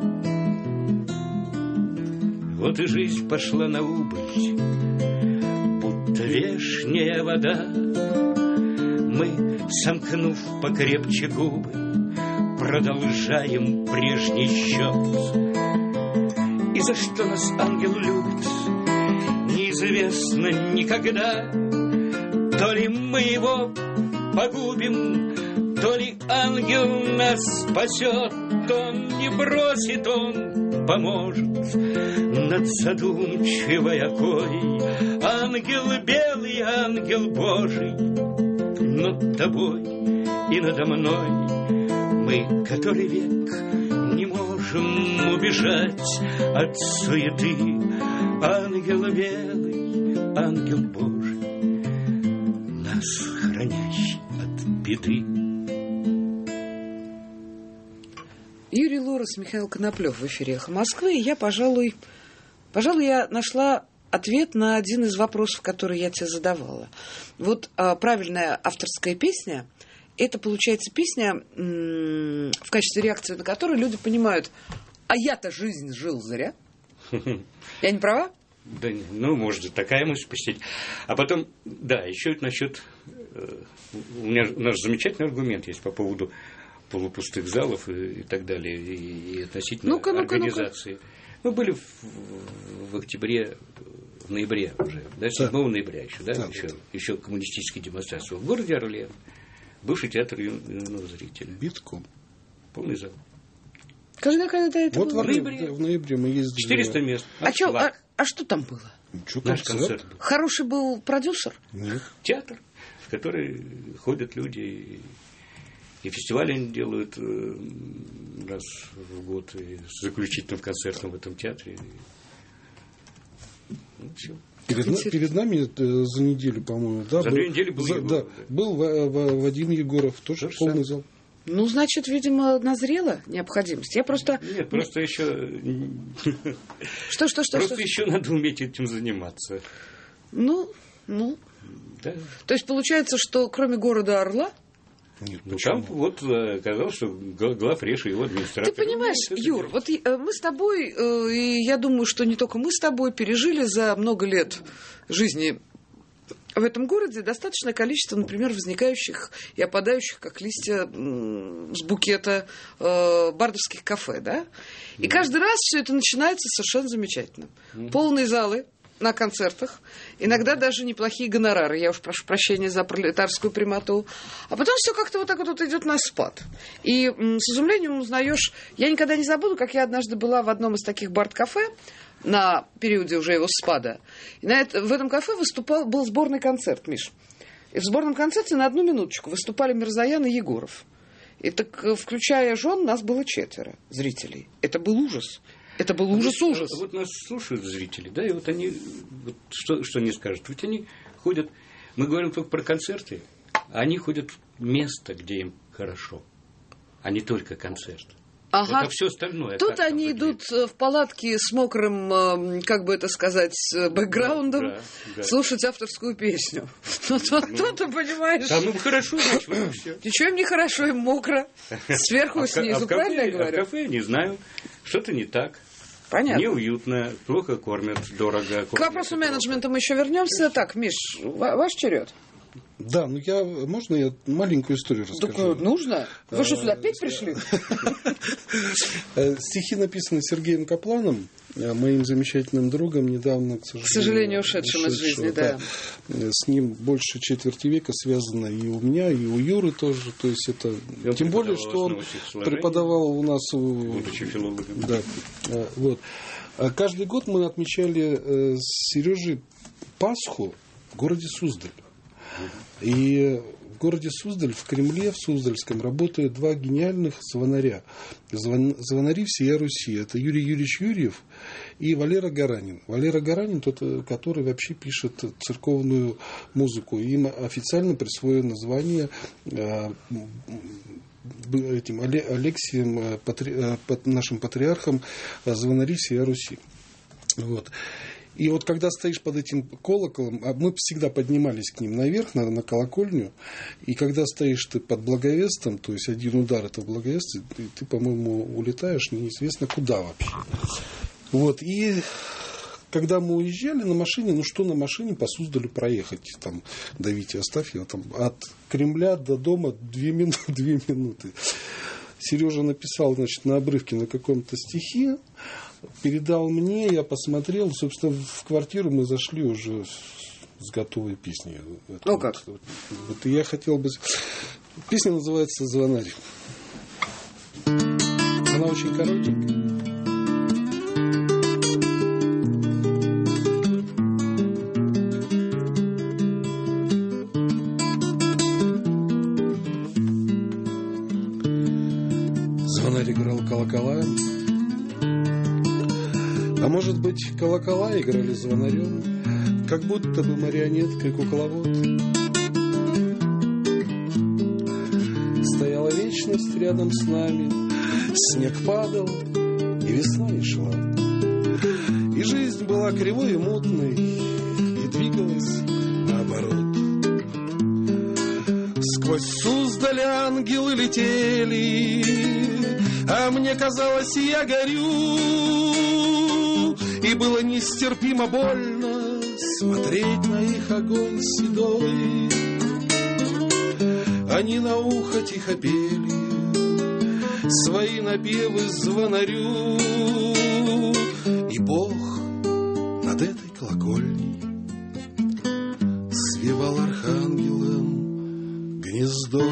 Вот и жизнь пошла на убыль, будто вешняя вода. Мы, сомкнув покрепче губы, продолжаем прежний счет. И за что нас ангел любит, неизвестно никогда. То ли мы его погубим, то ли ангел нас спасет. Он не бросит, он поможет. Над задумчивой окой ангел белый, ангел Божий над тобой и надо мной. Мы, который век не можем убежать от суеты, ангел белый, ангел Божий, нас хранящий от беды. Юрий Лорес, Михаил Коноплев в эфире «Эхо Москвы». И я, пожалуй, я нашла ответ на один из вопросов, который я тебе задавала. Вот правильная авторская песня – это, получается, песня, в качестве реакции на которую люди понимают: а я-то жизнь жил зря. Я не права? Да, ну, может, такая мысль посетить. А потом, да, еще насчет... У нас замечательный аргумент есть по поводу полупустых залов и так далее, и относительно организации. Мы были в октябре, в ноябре уже, да, 7 ноября еще, да, еще коммунистические демонстрации в городе Орле, бывший театр юного зрителя. Битком. Полный зал. Когда это вот было? В ноябре мы ездили. 400 мест. А что там было? Наш концерт был. Хороший был продюсер? Нет. Театр, в который ходят люди, и фестивали они делают раз в год, и с заключительным концертом в этом театре. Ну, все. Перед нами за неделю, по-моему. Да, за 2 недели был Егоров. Да, был Вадим Егоров, тоже полный зал. Ну, значит, видимо, назрела необходимость. Я просто... Нет, просто еще... Что? Просто еще надо уметь этим заниматься. Ну... Да. То есть, получается, что кроме города Орла... Нет, там вот оказалось, что главреж и его администратор. Ты понимаешь, Юр, вот мы с тобой, и я думаю, что не только мы с тобой, пережили за много лет жизни в этом городе достаточное количество, например, возникающих и опадающих, как листья с букета бардовских кафе, да? И каждый раз все это начинается совершенно замечательно. Полные залы на концертах, иногда даже неплохие гонорары, я уж прошу прощения за пролетарскую прямоту, а потом все как-то вот так вот идет на спад. И с изумлением узнаешь, я никогда не забуду, как я однажды была в одном из таких бард-кафе на периоде уже его спада, и в этом кафе был сборный концерт, Миш. И в сборном концерте на 1 минуточку выступали Мирзоян и Егоров. И так, включая жен, нас было 4 зрителей. Это был ужас. Это был ужас. Вот нас слушают зрители, да, и вот они, вот что они скажут? Ведь они ходят, мы говорим только про концерты, а они ходят в место, где им хорошо, а не только концерт. Ага. Это все остальное. Тут они идут в палатке с мокрым, как бы это сказать, бэкграундом, да. Слушать авторскую песню. Ну, то-то, понимаешь... Там им хорошо, значит, все. Ничего им не хорошо, им мокро. Сверху и снизу, правильно я говорю? А в кафе, не знаю, что-то не так. Понятно. Неуютно, плохо кормят, дорого. К вопросу менеджмента мы еще вернемся. Так, Миш, ваш черед. Да, можно я маленькую историю расскажу? Так нужно. Вы что, сюда петь пришли? Стихи написаны Сергеем Капланом, моим замечательным другом, недавно, к сожалению, ушедшим из жизни, да. С ним больше четверти века связано и у меня, и у Юры тоже. То есть это... Тем более, что он преподавал у нас... Будучи филологом. Да. Вот. Каждый год мы отмечали с Сережей Пасху в городе Суздаль. И в городе Суздаль, в Кремле, в Суздальском, работают 2 гениальных звонаря. Звонари всея Руси. Это Юрий Юрьевич Юрьев и Валера Гаранин. Валера Гаранин, тот, который вообще пишет церковную музыку. Им официально присвоено название этим Алексием, нашим патриархом, звонари всея Руси. Вот. И вот когда стоишь под этим колоколом, мы всегда поднимались к ним наверх, на колокольню, и когда стоишь ты под благовестом, то есть один удар это благовестие, ты, по-моему, улетаешь неизвестно куда вообще. Вот, и когда мы уезжали на машине, что на машине по Суздалю проехать, там, до Вити Астафьева, там, от Кремля до дома 2 минуты. Сережа написал, значит, на обрывке на каком-то стихе, передал мне, я посмотрел, собственно, в квартиру мы зашли уже с готовой песней. Ну как? Вот я хотел бы... Песня называется «Звонарь». Она очень коротенькая. Звонарь играл колокола. А может быть, колокола играли звонарем, как будто бы марионеткой кукловод. Стояла вечность рядом с нами, снег падал, и весна не шла. И жизнь была кривой и мутной, и двигалась наоборот. Сквозь Суздаль ангелы летели, а мне казалось, я горю. И было нестерпимо больно смотреть на их огонь седой. Они на ухо тихо пели свои напевы звонарю. И Бог над этой колокольней свивал архангелом гнездо.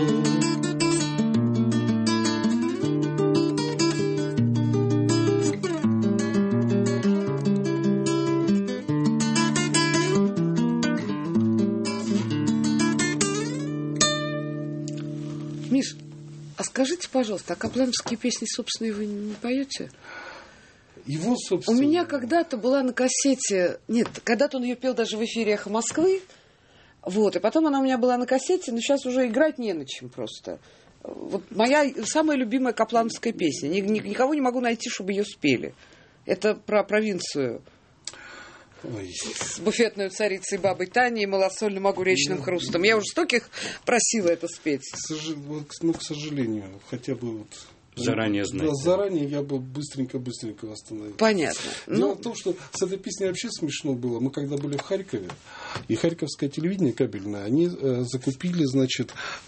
Скажите, пожалуйста, а каплановские песни, собственно, вы не поете? его, собственно... У меня когда-то была на кассете... Нет, когда-то он ее пел даже в эфире «Эхо Москвы». Вот, и потом она у меня была на кассете, но сейчас уже играть не на чем просто. Вот моя самая любимая каплановская песня. Никого не могу найти, чтобы ее спели. Это про провинцию. Ой. С буфетной царицей бабой Таней и малосольным огуречным хрустом. Я уже стольких просила это спеть. К сожалению, хотя бы вот... Заранее знать. Да, заранее я бы быстренько восстановил. Понятно. Дело в том, что с этой песней вообще смешно было. Мы когда были в Харькове, и харьковское телевидение кабельное, они закупили, значит,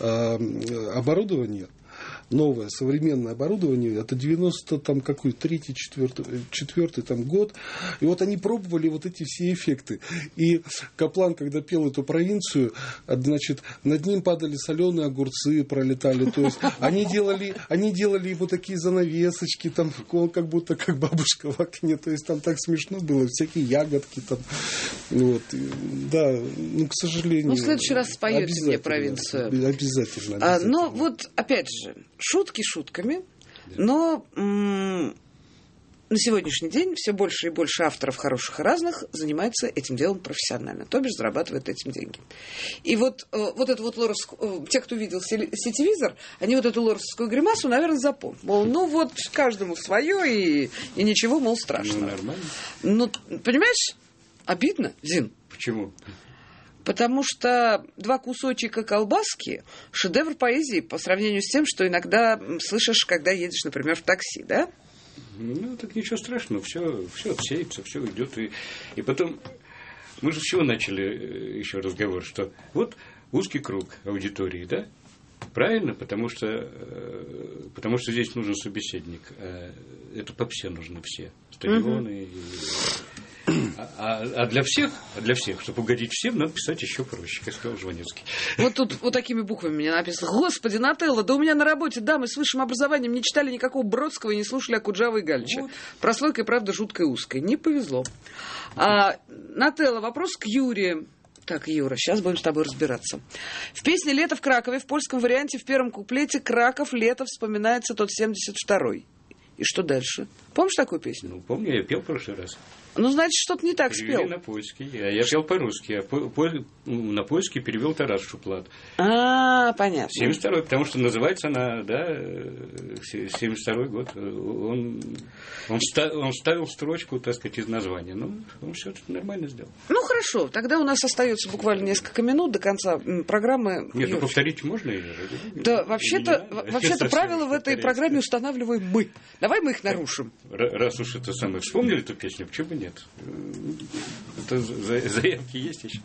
оборудование, новое, современное оборудование, это 90 там какой, 3-й, 4-й там год. И вот они пробовали вот эти все эффекты. И Каплан, когда пел эту провинцию, значит, над ним падали соленые огурцы, пролетали. То есть они делали вот такие занавесочки, там, как будто как бабушка в окне. То есть там так смешно было, всякие ягодки там. Вот. Да, ну, к сожалению. Ну, в следующий раз споете мне провинцию. Обязательно. Но вот, опять же, шутки шутками, но на сегодняшний день все больше и больше авторов хороших и разных занимается этим делом профессионально, то бишь зарабатывает этим деньги. И вот эту вот лоровскую, те, кто видел сетевизор, они вот эту лоровскую гримасу, наверное, запомнят. Мол, ну вот каждому свое, и ничего, мол, страшного. Ну, нормально. Ну, понимаешь, обидно, Зин. Почему? Потому что 2 кусочка колбаски – шедевр поэзии по сравнению с тем, что иногда слышишь, когда едешь, например, в такси, да? Ну, так ничего страшного, все отсеется, все идет. И потом, мы же с чего начали еще разговор, что вот узкий круг аудитории, да? Правильно, потому что здесь нужен собеседник. Это попсе нужны все. Стадионы. А для всех, чтобы угодить всем, надо писать еще проще, как сказал Жванецкий. Вот тут вот такими буквами мне написано: Господи, Нателло, да у меня на работе дамы с высшим образованием не читали никакого Бродского и не слушали Окуджавы и Галича. Вот. Прослойка, и правда, жуткая и узкая. Не повезло. Нателло, вопрос к Юре. Так, Юра, сейчас будем с тобой разбираться. В песне «Лето в Кракове» в польском варианте в первом куплете «Краков, лето» вспоминается тот 72-й. И что дальше? Помнишь такую песню? Ну, помню, я пел в прошлый раз. Ну, значит, что-то не так перевели спел. На польский. Я пел по-русски. На польский перевел Тарас Шуплат. Понятно. 72-й, потому что называется она, да, 72-й год. Он ставил строчку, так сказать, из названия. Ну, он все нормально сделал. Ну, хорошо. Тогда у нас остается буквально несколько минут до конца программы. Нет, ну повторить можно? Да, вообще-то правила в этой программе устанавливаем мы. Давай мы их нарушим. Раз уж это самое вспомнили эту песню, почему бы нет? Это заявки есть еще.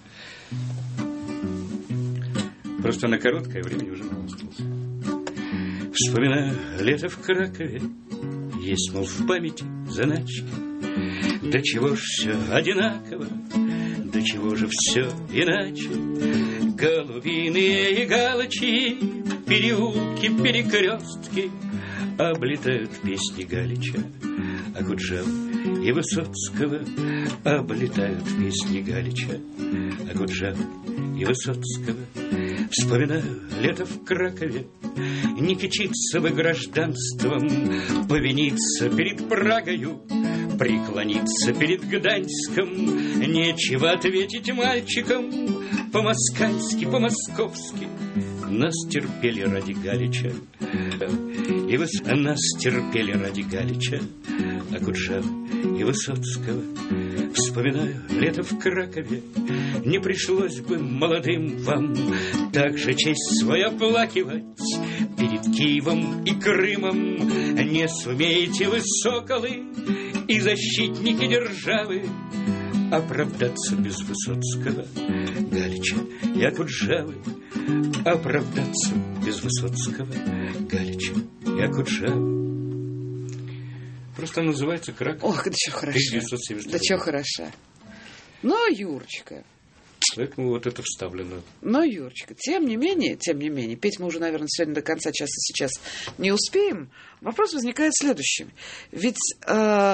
Просто на короткое время уже мало осталось. Вспоминаю лето в Кракове, есть, мол, в памяти заначки. Да чего ж все одинаково, да чего же все иначе. Голубиные и галочи, переулки, перекрестки облетают песни Галича. Окуджавы и Высоцкого облетают песни Галича. Окуджавы и Высоцкого. Вспоминаю лето в Кракове, не кичиться бы гражданством, повиниться перед Прагою, преклониться перед Гданьском. Нечего ответить мальчикам по-москальски, по-московски. Нас терпели ради Галича, и нас терпели ради Галича, Окуджавы и Высоцкого. Вспоминаю лето в Кракове, не пришлось бы молодым вам так же честь свою оплакивать перед Киевом и Крымом. Не сумеете вы, соколы и защитники державы, оправдаться без Высоцкого, Галича и Окуджавы. Оправдаться без Высоцкого, Галича и Окуджавы. Просто называется Краков. Ох, да чё хорошо. 1972. Да чё хорошо. Но, Юрочка. Поэтому вот это вставлено. Но, Юрочка, тем не менее, петь мы уже, наверное, сегодня до конца часа сейчас не успеем. Вопрос возникает следующим. Ведь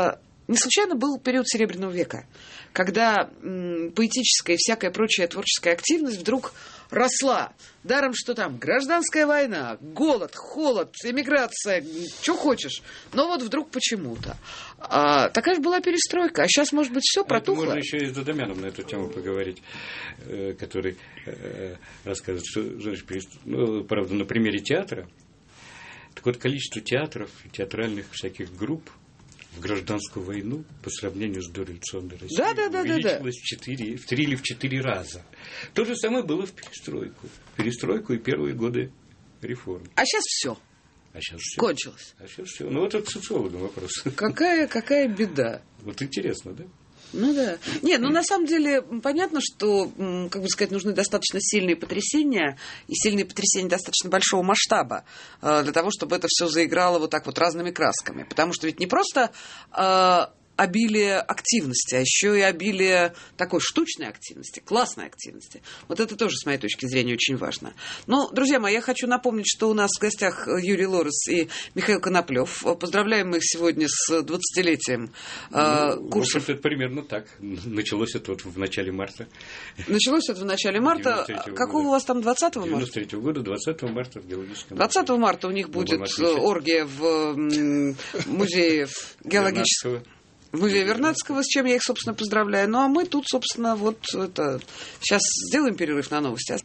Не случайно был период Серебряного века, когда поэтическая и всякая прочая творческая активность вдруг росла. Даром, что там гражданская война, голод, холод, эмиграция, что хочешь. Но вот вдруг почему-то. Такая же была перестройка. А сейчас, может быть, все протухло. Можно еще и с Дадамяном на эту тему поговорить, который рассказывает, что, правда, на примере театра. Так вот, количество театров, театральных всяких групп в гражданскую войну по сравнению с дореволюционной Россией увеличилось в 3 или в 4 раза. То же самое было в перестройку. Перестройку и первые годы реформ. А сейчас все. Кончилось. А сейчас все. Ну, вот это социологам вопрос. Какая беда. Вот интересно, да? Ну да. Не, ну на самом деле понятно, что, как бы сказать, нужны достаточно сильные потрясения, и сильные потрясения достаточно большого масштаба для того, чтобы это все заиграло вот так вот разными красками. Потому что ведь не просто обилие активности, а еще и обилие такой штучной активности, классной активности. Вот это тоже, с моей точки зрения, очень важно. Но, друзья мои, я хочу напомнить, что у нас в гостях Юрий Лорес и Михаил Коноплев. Поздравляем мы их сегодня с 20-летием курсов. В общем-то, это примерно так. Началось это вот в начале марта. Началось это в начале марта. Какого у вас там 20 марта? 93-го года, 20 марта в геологическом. 20 марта у них будет оргия в музее геологического. В музее Вернадского, с чем я их, собственно, поздравляю. Ну, а мы тут, собственно, вот это... Сейчас сделаем перерыв на новости.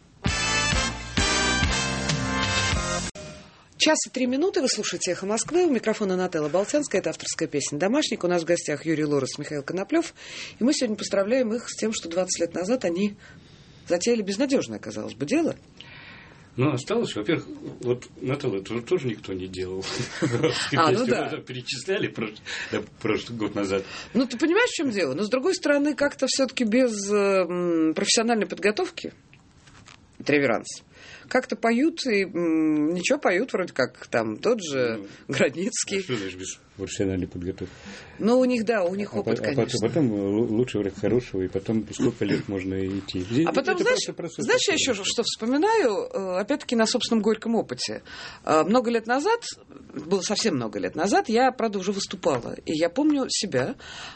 1:03. Вы слушаете «Эхо Москвы». У микрофона Нателла Болтянская. Это авторская песня «Домашник». У нас в гостях Юрий Лорес, Михаил Коноплев. И мы сегодня поздравляем их с тем, что 20 лет назад они затеяли безнадежное, казалось бы, дело. Ну, осталось, во-первых, вот Наталья, это тоже никто не делал. Ну да. Перечисляли прошлый год назад. Ну, ты понимаешь, в чем дело? Но, с другой стороны, как-то все-таки без профессиональной подготовки, это реверанс, как-то поют, и ничего поют, вроде как там тот же Градницкий. Что значит без профессиональной подготовки? Ну, у них, да, у них опыт, конечно. Потом лучше враг хорошего, и потом сколько лет можно идти. А потом, знаешь, я еще что вспоминаю, опять-таки, на собственном горьком опыте. Много лет назад, было совсем много лет назад, я, правда, уже выступала. И я помню себя.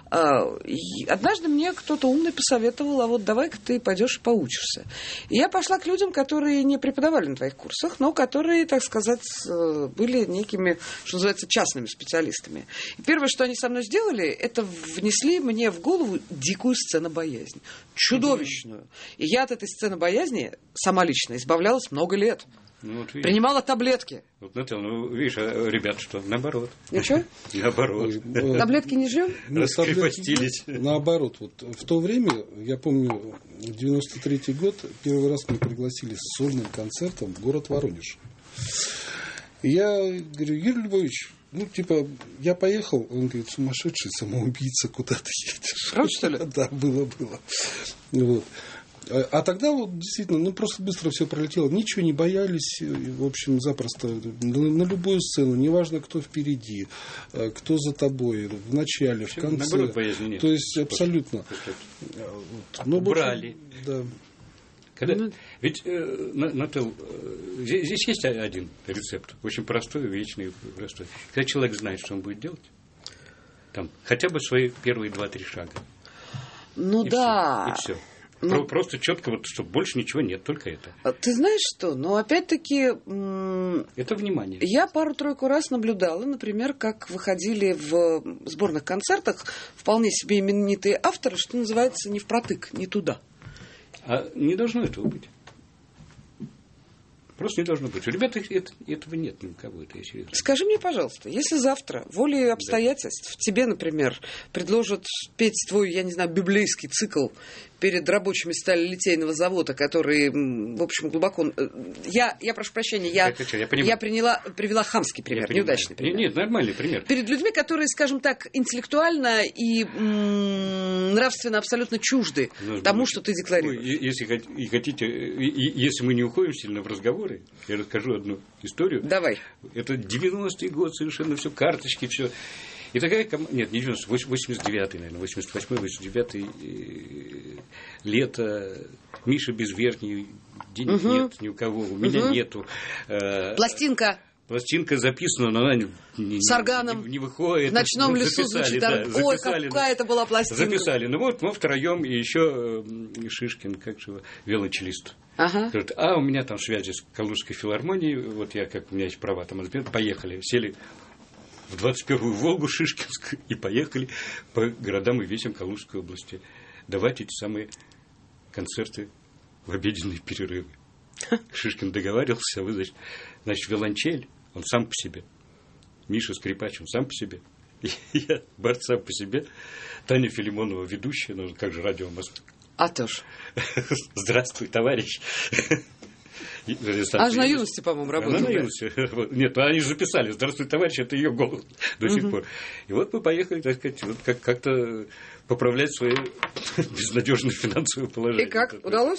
Однажды мне кто-то умный посоветовал, а вот давай-ка ты пойдешь и поучишься. И я пошла к людям, которые не преподавали на твоих курсах, но которые, так сказать, были некими, что называется, частными специалистами. И первое, что они со мной сделали, это внесли мне в голову дикую сценобоязнь. Чудовищную. И я от этой сценобоязни сама лично избавлялась много лет. Ну, вот принимала таблетки. Вот, Наталья, видишь, ребят, что? Наоборот. Ничего? Наоборот. Таблетки не жрем? Раскрепостились. Наоборот. Вот в то время, я помню, 93-й год, первый раз меня пригласили с сольным концертом в город Воронеж. И я говорю: Юрий Львович, я поехал. Он говорит: сумасшедший, самоубийца, куда ты едешь? Правда, что ли? Да, было. Вот. А тогда вот действительно, просто быстро все пролетело. Ничего не боялись, в общем, запросто на любую сцену, неважно, кто впереди, кто за тобой, в начале, в конце. Наоборот, боязни нет. То есть абсолютно. Брали. Да. Ведь, Наталья, здесь есть один рецепт, очень простой, вечный и простой. Когда человек знает, что он будет делать, там, хотя бы свои первые 2-3 шага. Ну и да. Все, и все. Просто четко, вот, чтобы больше ничего нет, только это. Ты знаешь что? Но опять-таки... Это внимание. Я пару-тройку раз наблюдала, например, как выходили в сборных концертах вполне себе именитые авторы, что называется, не впротык, не туда. А не должно этого быть. Просто не должно быть. У ребят этого нет ни у кого, это я серьезно. Скажи мне, пожалуйста, если завтра волей обстоятельств тебе, например, предложат петь твой, я не знаю, библейский цикл перед рабочими сталелитейного завода, который, в общем, глубоко... Я прошу прощения, я привела хамский пример, неудачный пример. Нет, нормальный пример. Перед людьми, которые, скажем так, интеллектуально и нравственно абсолютно чужды тому, что ты декларируешь. Если мы не уходим сильно в разговоры, я расскажу одну историю. Давай. Это 90-й год, совершенно все, карточки, все. И такая команда... Нет, не 90-й, 89-й, наверное, 88-й, 89-й, лето, Миша Безверхний, денег нет ни у кого, у меня нету. Пластинка. пластинка записана, но она с органом не выходит. В ночном лесу звучит. Да, ой, какая это была пластинка. Записали. Ну вот мы втроем, и еще Шишкин, как же его, виолончелист. Ага. Говорит, у меня там связи с Калужской филармонией, вот я, как у меня есть права, там, поехали, сели в 21-ю Волгу Шишкинскую и поехали по городам и весям Калужской области давать эти самые концерты в обеденные перерывы. Шишкин договаривался, вы, значит, виолончель, он сам по себе. Миша скрипач, он сам по себе. Я Барт сам по себе. Таня Филимонова ведущая, ну как же радио Москва. А тоже. Здравствуй, товарищ. Аж на юности, по-моему, работала. Она на юности. Нет, они же записали. Здравствуй, товарищ, это ее голос до сих пор. И вот мы поехали, так сказать, вот как-то поправлять свои безнадежные финансовые положения. И как? Удалось?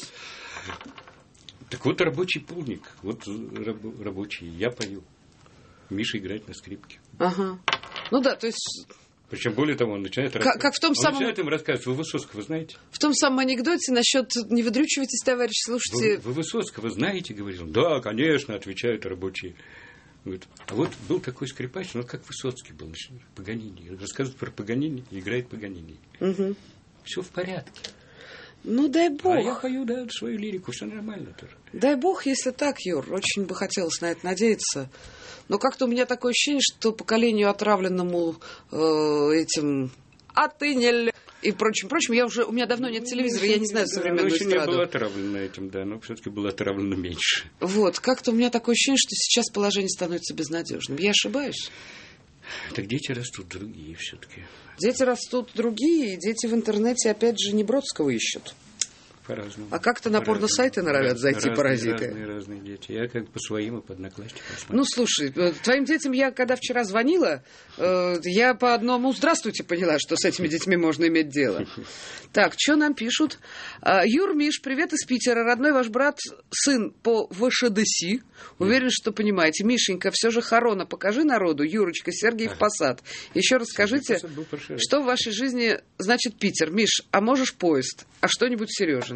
Так вот рабочий полник. Вот рабочий. Я пою. Миша играет на скрипке. Ага. Ну да, то есть... Причем, более того, он начинает начинает им рассказывать. Вы Высоцкого знаете? В том самом анекдоте насчет «не выдрючивайтесь, товарищ, слушайте». Вы Высоцкого знаете, говорил? Да, конечно, отвечают рабочие. Говорит, а вот был такой скрипач, ну как Высоцкий был, Паганини. Рассказывает про Паганини, играет Паганини. Угу. Все в порядке. Ну, дай бог. А я пою, да, свою лирику, все нормально тоже. Дай бог, если так, Юр. Очень бы хотелось на это надеяться. Но как-то у меня такое ощущение, что поколению, отравленному этим «а ты не...» и прочим, у меня давно нет телевизора, я не знаю современную эстраду. Я не была отравлена этим, да, но все-таки было отравлено меньше. Вот, как-то у меня такое ощущение, что сейчас положение становится безнадежным. Я ошибаюсь? Так дети растут другие все-таки. Дети растут другие, и дети в интернете, опять же, не Бродского ищут. По-разному. А как-то на порно-сайты норовят зайти паразиты. Разные дети. Я как по своим и по одноклассникам смотрю. Ну, слушай, твоим детям я, когда вчера звонила, я по одному «здравствуйте» поняла, что с этими детьми можно иметь дело. Так, что нам пишут? Юр, Миш, привет из Питера. Родной ваш брат, сын по ВШДС. Уверен, что понимаете. Мишенька, все же Харона покажи народу. Юрочка, Сергиев Посад. Еще расскажите, что в вашей жизни значит Питер. Миш, а можешь поезд? А что-нибудь Сережина?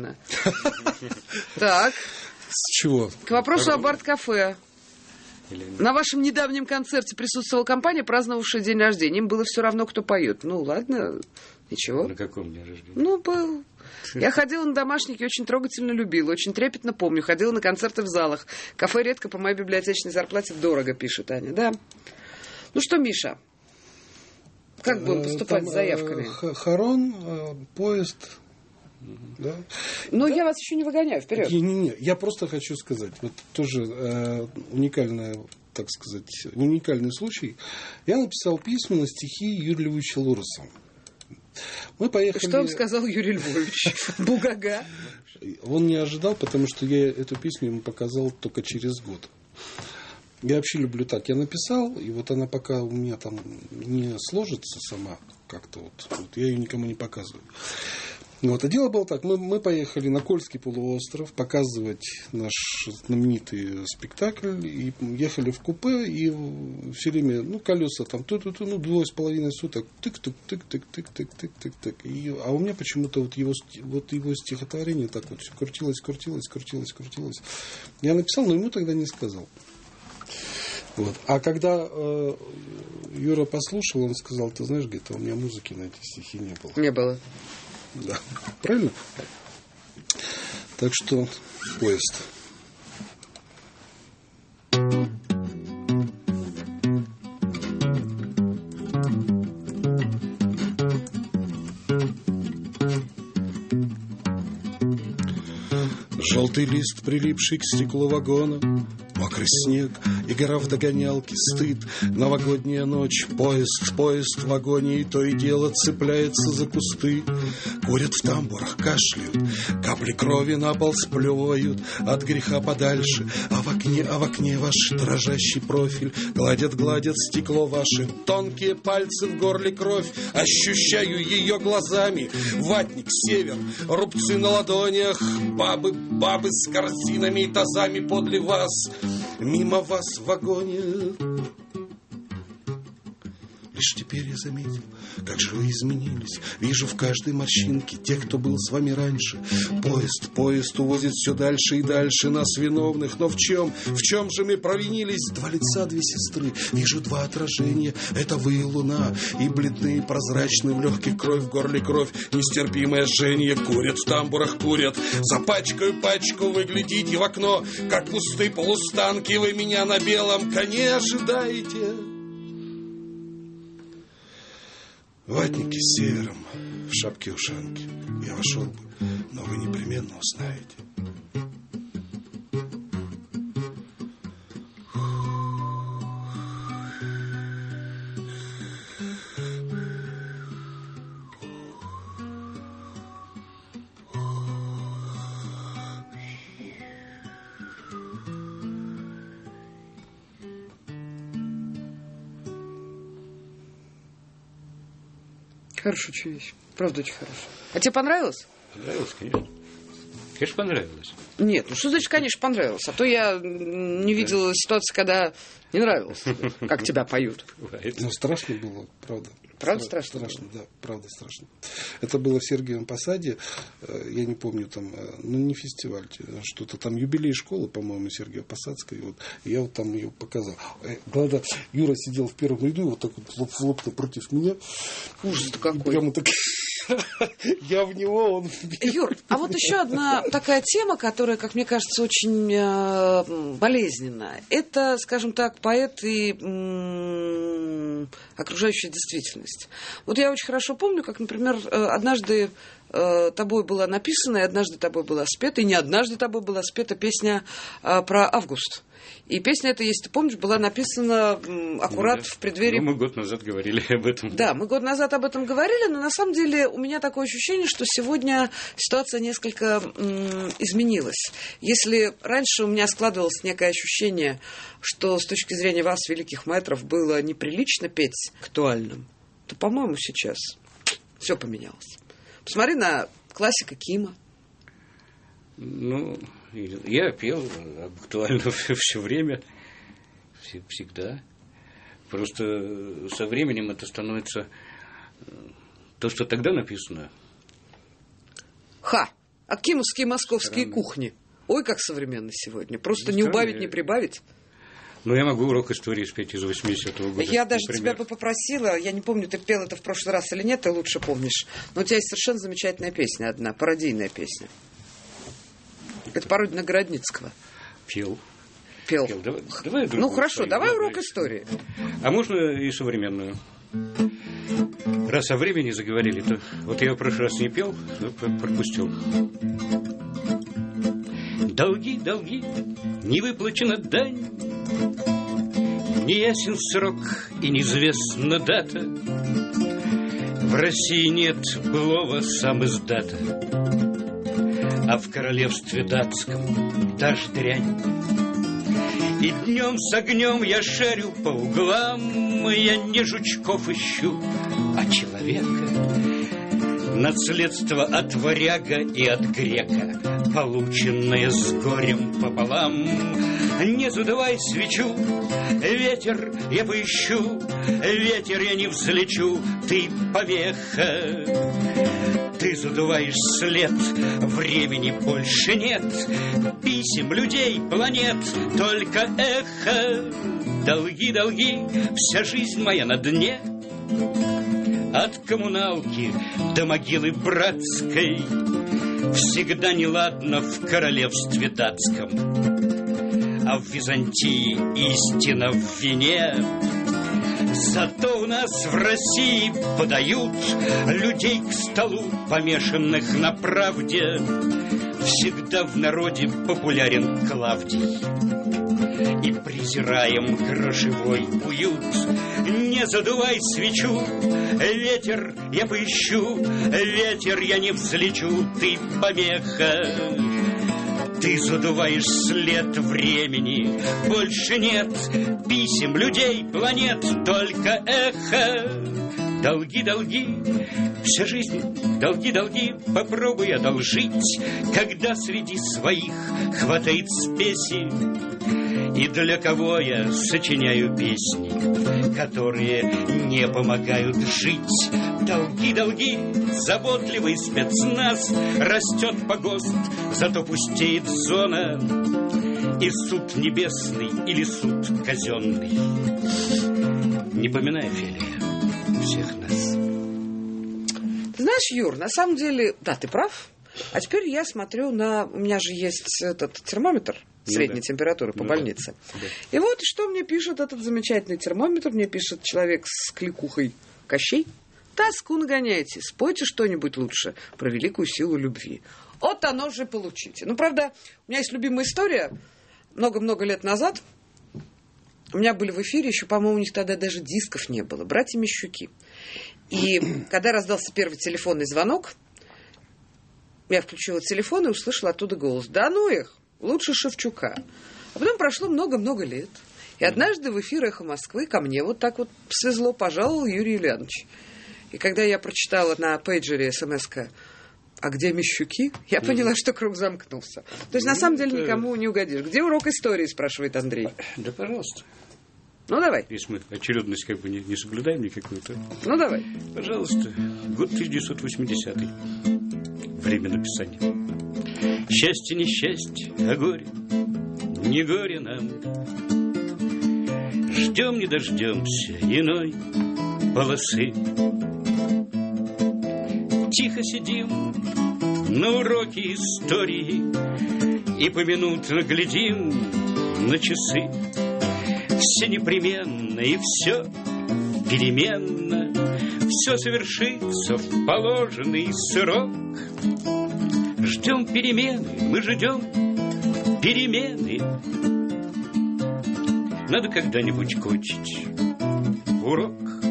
Так. С чего? К вопросу о Барт-кафе. На вашем недавнем концерте присутствовала компания, праздновавшая день рождения. Им было все равно, кто поет. Ну, ладно, ничего. На каком дне рождения? Ну, был. Я ходила на домашники, очень трогательно любила, очень трепетно помню. Ходила на концерты в залах. Кафе редко по моей библиотечной зарплате дорого, пишет Аня. Да. Ну что, Миша, как будем поступать с заявками? Харон, поезд... Да? Но я вас еще не выгоняю, вперед. Не, я просто хочу сказать, вот тоже уникальный случай. Я написал письма на стихи Юрия Львовича Луроса. Мы поехали... Что вам сказал Юрий Львович? Бугага. Он не ожидал, потому что я эту песню ему показал только через год. Я вообще люблю так. Я написал, и вот она пока у меня там не сложится сама как-то вот я ее никому не показываю. Вот, а дело было так, мы поехали на Кольский полуостров показывать наш знаменитый спектакль, и ехали в купе, и все время, колеса там, 2,5 суток, тык-тык-тык-тык-тык-тык-тык-тык. А у меня почему-то вот его стихотворение так вот все крутилось. Я написал, но ему тогда не сказал. Вот. А когда Юра послушал, он сказал, ты знаешь, говорит, у меня музыки на эти стихи не было. Не было. Да, правильно? Так что поезд. Желтый лист, прилипший к стеклу вагона, мокрый снег и гора в догонялке, стыд, новогодняя ночь, поезд в вагоне, и то и дело цепляется за кусты. Курят в тамбурах, кашляют, капли крови на пол сплевывают от греха подальше, а в окне ваш дрожащий профиль гладят стекло ваше, тонкие пальцы в горле кровь, ощущаю ее глазами, ватник, север, рубцы на ладонях, бабы с корзинами и тазами подле вас, мимо вас в вагоне. Лишь теперь я заметил, как же вы изменились. Вижу в каждой морщинке тех, кто был с вами раньше. Поезд увозит все дальше и дальше нас виновных. Но в чем же мы провинились? Два лица, две сестры, вижу два отражения. Это вы и луна, и бледные, прозрачные, в легких кровь, в горле кровь. Нестерпимое жжение, курят в тамбурах, курят. За пачку вы глядите в окно, как пустые полустанки. Вы меня на белом коне ожидаете. Ватники с севером, в шапке-ушанке. Я вошел бы, но вы непременно узнаете. Хорошая очень вещь. Правда, очень хорошая. А тебе понравилось? Понравилось, конечно. Конечно, понравилось. Нет, ну что значит, конечно, понравилось? А то я не видела ситуации, когда не нравилось, как тебя поют. Ну, страшно было, правда. Правда страшно? Страшно, да, правда страшно. Это было в Сергиевом Посаде, я не помню, там, ну, не фестиваль, что-то там, юбилей школы, по-моему, Сергиево-Посадской, вот, я вот там ее показал. Когда Юра сидел в первом ряду, вот так вот лоб в лоб напротив меня. Ужас-то какой. Прямо так... Я в него, он... Юр, а вот еще одна такая тема, которая, как мне кажется, очень болезненная. Это, скажем так, поэт и окружающая действительность. Вот я очень хорошо помню, как, например, однажды тобой была написана, и однажды тобой была спета, и не однажды тобой была спета песня про август. И песня эта, если ты помнишь, была написана аккурат в преддверии... Ну, мы год назад говорили об этом. Да, мы год назад об этом говорили, но на самом деле у меня такое ощущение, что сегодня ситуация несколько изменилась. Если раньше у меня складывалось некое ощущение, что с точки зрения вас, великих мэтров, было неприлично петь актуальным, то, по-моему, сейчас все поменялось. Посмотри на классика Кима. Ну, я пел актуально все время, всегда. Просто со временем это становится то, что тогда написано. А кимовские московские кухни. Ой, как современно сегодня. Просто не убавить, не прибавить. Ну, я могу урок истории спеть из 80-го года. Я даже тебя бы попросила, я не помню, ты пел это в прошлый раз или нет, ты лучше помнишь. Но у тебя есть совершенно замечательная песня одна, пародийная песня. Это пародия на Городницкого. Пел. Давай ну хорошо, давай урок истории. А можно и современную? Раз о времени заговорили, то вот я в прошлый раз не пел, пропустил. Долги, не выплачена дань, не ясен срок и неизвестна дата. В России нет былого самиздата, а в королевстве датском та же дрянь. И днем с огнем я шарю по углам, я не жучков ищу, а человека. Наследство от варяга и от грека, полученное с горем пополам. Не задувай свечу, ветер я поищу, ветер я не взлечу, ты помеха. Ты задуваешь след, времени больше нет, писем, людей, планет, только эхо. Долги, вся жизнь моя на дне. От коммуналки до могилы братской всегда неладно в королевстве датском, а в Византии истина в вине. Зато у нас в России подают людей к столу, помешанных на правде. Всегда в народе популярен Клавдий, и презираем грошевой уют. Не задувай свечу, ветер я поищу, ветер я не взлечу, ты помеха. Ты задуваешь след времени, больше нет писем, людей, планет, только эхо. Долги, вся жизнь, долги, попробуй одолжить, когда среди своих хватает спеси. И для кого я сочиняю песни, которые не помогают жить? Долги, долги, заботливый спецназ, растет погост, зато пустеет зона. И суд небесный или суд казенный, не поминай, Фелия, всех нас. Ты знаешь, Юр, на самом деле, да, ты прав. А теперь я смотрю на... У меня же есть этот термометр средней температуры по больнице. Да. И вот что мне пишет этот замечательный термометр. Мне пишет человек с кликухой Кощей. Тоску нагоняйте, спойте что-нибудь лучше про великую силу любви. Вот оно же получите. Ну, правда, у меня есть любимая история. Много-много лет назад у меня были в эфире, еще, по-моему, у них тогда даже дисков не было, братья Мещуки. И когда раздался первый телефонный звонок, я включила телефон и услышала оттуда голос. Да ну их, лучше Шевчука. А потом прошло много-много лет. И однажды в эфир «Эхо Москвы» ко мне вот так вот свезло, пожаловал Юрий Ильянович. И когда я прочитала на пейджере смс-ка «А где Мещуки?», я поняла, что круг замкнулся. То есть, на самом деле, никому не угодишь. Где урок истории, спрашивает Андрей. Да, пожалуйста. Ну, давай. Если мы очередность как бы не соблюдаем никакую-то. Ну, давай. Пожалуйста. Год 1980-й. Время написания. Счастье, несчастье, а горе, не горе нам. Ждем, не дождемся иной полосы. Тихо сидим на уроке истории и поминутно глядим на часы. Все непременно и все переменно, все совершится в положенный срок. Ждем перемены, мы ждем перемены. Надо когда-нибудь кончить урок.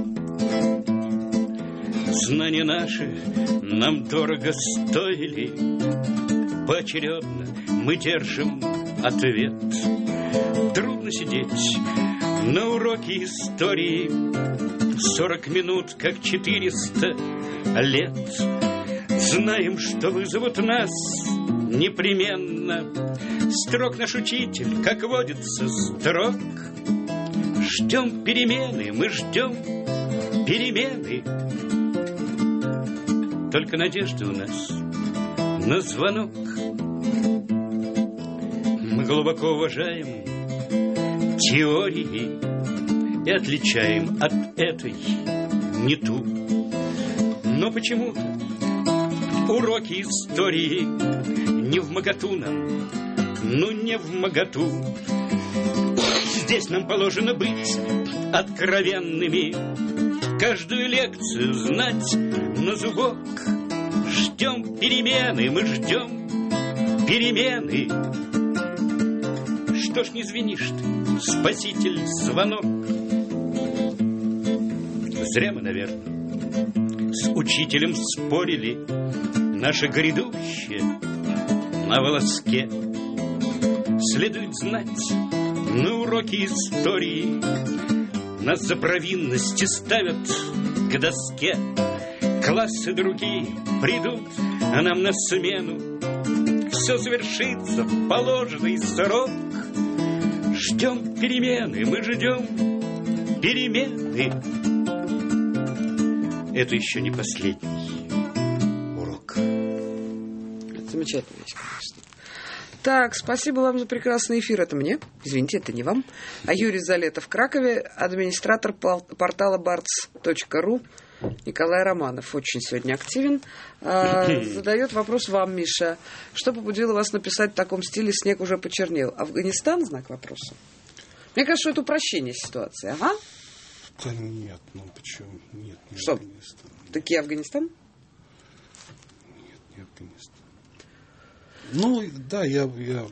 Знания наши нам дорого стоили, поочередно мы держим ответ. Трудно сидеть на уроке истории 40 минут, как 400 лет. Знаем, что вызовут нас непременно. Строг наш учитель, как водится, строг. Ждем перемены, мы ждем перемены. Только надежда у нас на звонок. Мы глубоко уважаем теории и отличаем от этой не ту. Но почему-то уроки истории не вмоготу нам, ну не вмоготу. Здесь нам положено быть откровенными, каждую лекцию знать на зубок. Ждем перемены, мы ждем перемены. Что ж не звенишь ты, спаситель, звонок? Зря мы, наверное, с учителем спорили. Наше грядущее на волоске. Следует знать, на уроке истории нас за провинности ставят к доске. Классы другие придут, а нам на смену все совершится в положенный срок. Ждем перемены, мы ждем перемены. Это еще не последний урок. Это замечательная вещь, конечно. Так, спасибо вам за прекрасный эфир. Это мне. Извините, это не вам. А Юрий Залета в Кракове, администратор портала barts.ru Николай Романов. Очень сегодня активен. Задает вопрос вам, Миша. Что побудило вас написать в таком стиле «Снег уже почернел»? Афганистан? Знак вопроса. Мне кажется, что это упрощение ситуации. Ага. Да нет, ну почему? Нет, не что? Афганистан. Такие Афганистан? Нет, не Афганистан. Ну, да, я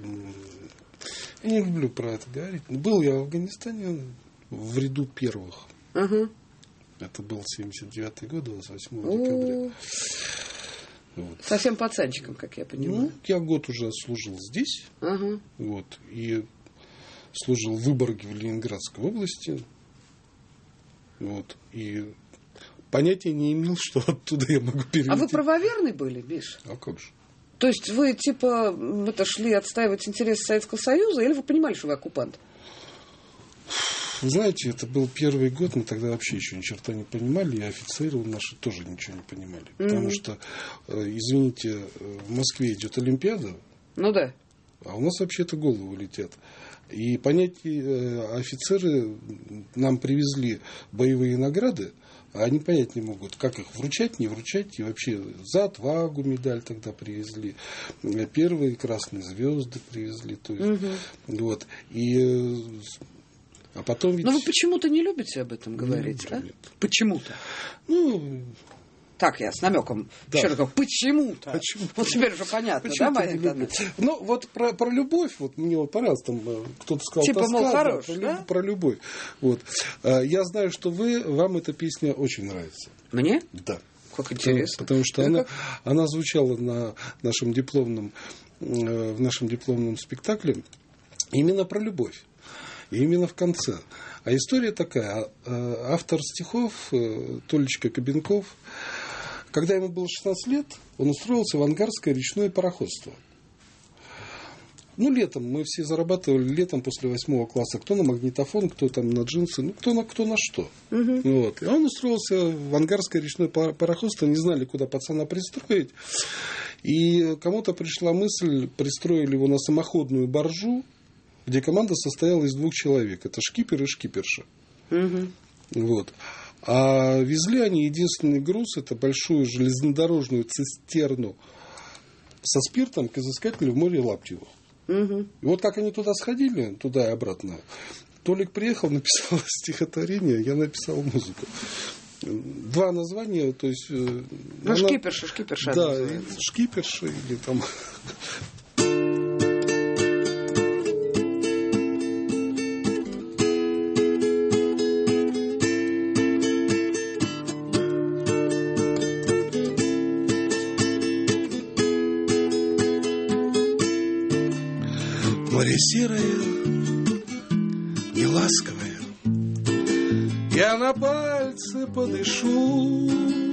не люблю про это говорить. Был я в Афганистане в ряду первых. Угу. Это был 79-й год, 28 декабря. Вот. Совсем пацанчиком, как я понимаю. Ну, я год уже служил здесь. Угу. Вот, и служил в Выборге в Ленинградской области. Вот, и понятия не имел, что оттуда я могу перейти. А вы правоверный были, Миш? А как же? То есть вы, типа, шли отстаивать интересы Советского Союза, или вы понимали, что вы оккупант? Вы знаете, это был первый год, мы тогда вообще еще ни черта не понимали, и офицеры наши тоже ничего не понимали. Потому что, извините, в Москве идет Олимпиада. Ну да. А у нас вообще-то головы летят. И понятие, офицеры нам привезли боевые награды, а они понять не могут, как их вручать, не вручать. И вообще за отвагу медаль тогда привезли. Первые красные звезды привезли. То есть, вот. И, а потом ведь... Но вы почему-то не любите об этом говорить, а? Почему-то. Ну... Так, я с намеком. Да. Еще такое, почему-то. Почему? Вот теперь уже понятно, Почему-то да, Мария Антоновна? Ну, вот про любовь, вот мне вот понравилось, там кто-то сказал, типа, тоска, мол, хорош, да, про любовь. Вот. Я знаю, что вам эта песня очень нравится. Мне? Да. Как интересно. Потому что она звучала в нашем дипломном спектакле именно про любовь. И именно в конце. А история такая. Автор стихов Толечка Кабенков, когда ему было 16 лет, он устроился в ангарское речное пароходство. Ну, летом. Мы все зарабатывали летом после 8 класса. Кто на магнитофон, кто там на джинсы, ну, кто на что. Вот. И он устроился в ангарское речное пароходство. Не знали, куда пацана пристроить. И кому-то пришла мысль, пристроили его на самоходную баржу, где команда состояла из 2 человек. Это шкипер и шкиперша. Вот. А везли они единственный груз, это большую железнодорожную цистерну со спиртом к изыскателю в море Лаптевых. И вот как они туда сходили, туда и обратно, Толик приехал, написал стихотворение, я написал музыку. 2 названия, то есть... Ну, шкиперша. Да, шкиперша или там... Море серое, неласковое, я на пальцы подышу,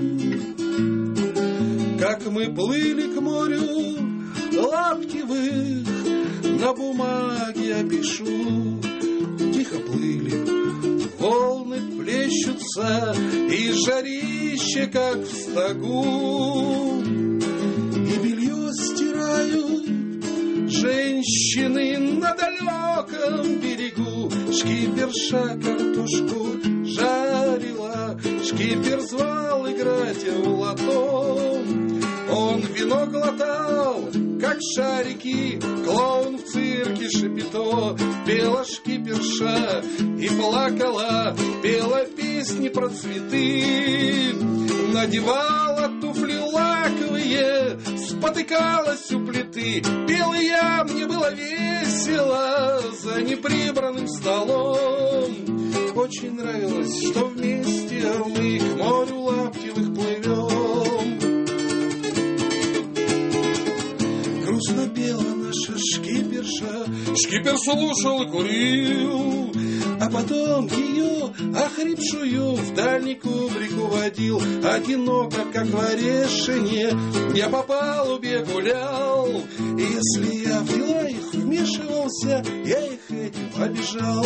как мы плыли к морю Лаптевых, на бумаге опишу. Тихо плыли, волны плещутся, и жарище, как в стогу, и белье стирают женщины на далеком берегу. Шкиперша картошку жарила, шкипер звал играть в лото. Он вино глотал, как шарики, клоун в цирке Шапито. Пела шкиперша и плакала, пела песни про цветы. Надевала туфли лаковые, спотыкалась у плиты. Пел я, мне было весело за неприбранным столом. Очень нравилось, что вместе мы к морю Лаптевых плывем. Грустно пела наша шкиперша, шкипер слушал и курил, а потом ее, охрипшую, в дальний кубрик уводил. Одиноко, как в орешине, я по палубе гулял. И если я в дела их вмешивался, я их этим обижал.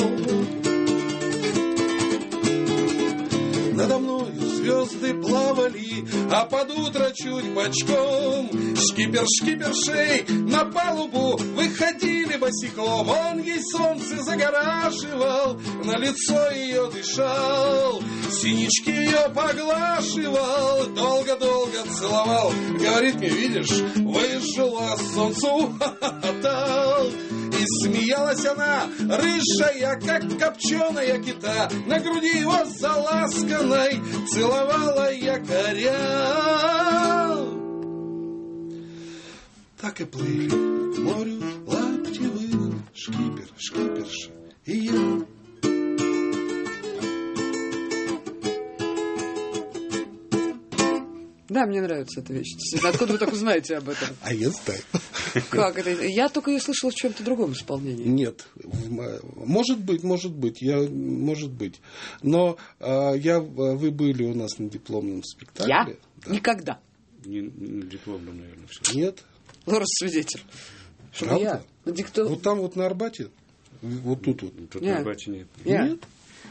Надо мною звезды плавали, а под утро чуть бочком шкипер шкипершей на палубу выходили босиком. Он ей солнце загораживал, на лицо ее дышал, синички ее поглаживал, долго-долго целовал. Говорит мне, видишь, выжила солнцу, хохотал. И смеялась она, рыжая, как копченая кита, на груди его заласканной целовала якоря. Так и плыли к морю Лаптевых шкипер, шкиперша и я. Да, мне нравится эта вещь. Откуда вы так узнаете об этом? А я знаю. Как это? Я только ее слышала в чем-то другом исполнении. Нет. Может быть. Но вы были у нас на дипломном спектакле. Я? Да. Никогда. Не на дипломном, наверное, все. Нет. Лора свидетель. Правда? Я? Вот там вот на Арбате. Вот тут вот. Тут на Арбате нет. Нет?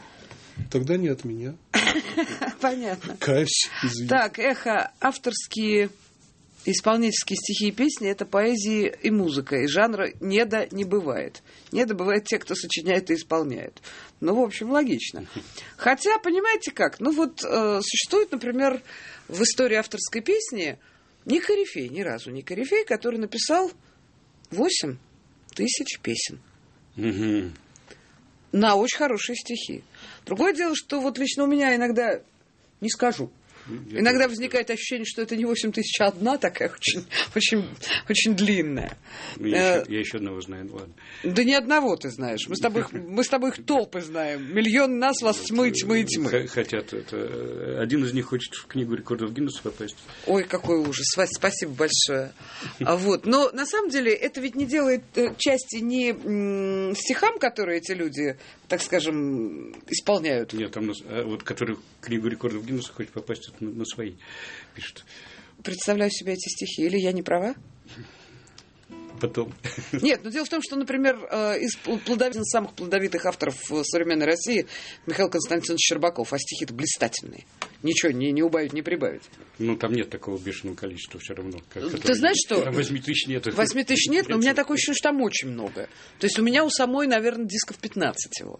Тогда не от меня. Понятно. Каюсь, извините. Так, эхо, авторские исполнительские стихи и песни — это поэзия и музыка, и жанра неда не бывает. Неда бывает те, кто сочиняет и исполняет. Ну, в общем, логично. Хотя, понимаете как, ну вот существует, например, в истории авторской песни не корифей, ни разу не корифей, который написал 8 тысяч песен. Угу. На очень хорошие стихи. Другое дело, что вот лично у меня иногда, не скажу, иногда возникает ощущение, что это не 8 тысяч, а одна такая очень длинная. Я еще одного знаю, ладно. Да ни одного ты знаешь. Мы с тобой их толпы знаем. Миллион нас, вас тьмы. Хотят. Один из них хочет в книгу рекордов Гиннесса попасть. Ой, какой ужас. Спасибо большое. Вот. Но на самом деле это ведь не делает части не стихам, которые эти люди, так скажем, исполняют. Нет, там вот который в книгу рекордов Гиннесса хочет попасть, на свои пишет. Представляю себе эти стихи. Или я не права? Потом. Нет, но дело в том, что, например, из самых плодовитых авторов современной России Михаил Константинович Щербаков, а стихи-то блистательные. Ничего не убавить, не прибавить. Ну, там нет такого бешеного количества все равно. Ты знаешь, что? 8 тысяч нет. 8 тысяч нет, но у меня такое ощущение, что там очень много. То есть у меня у самой, наверное, дисков 15 всего.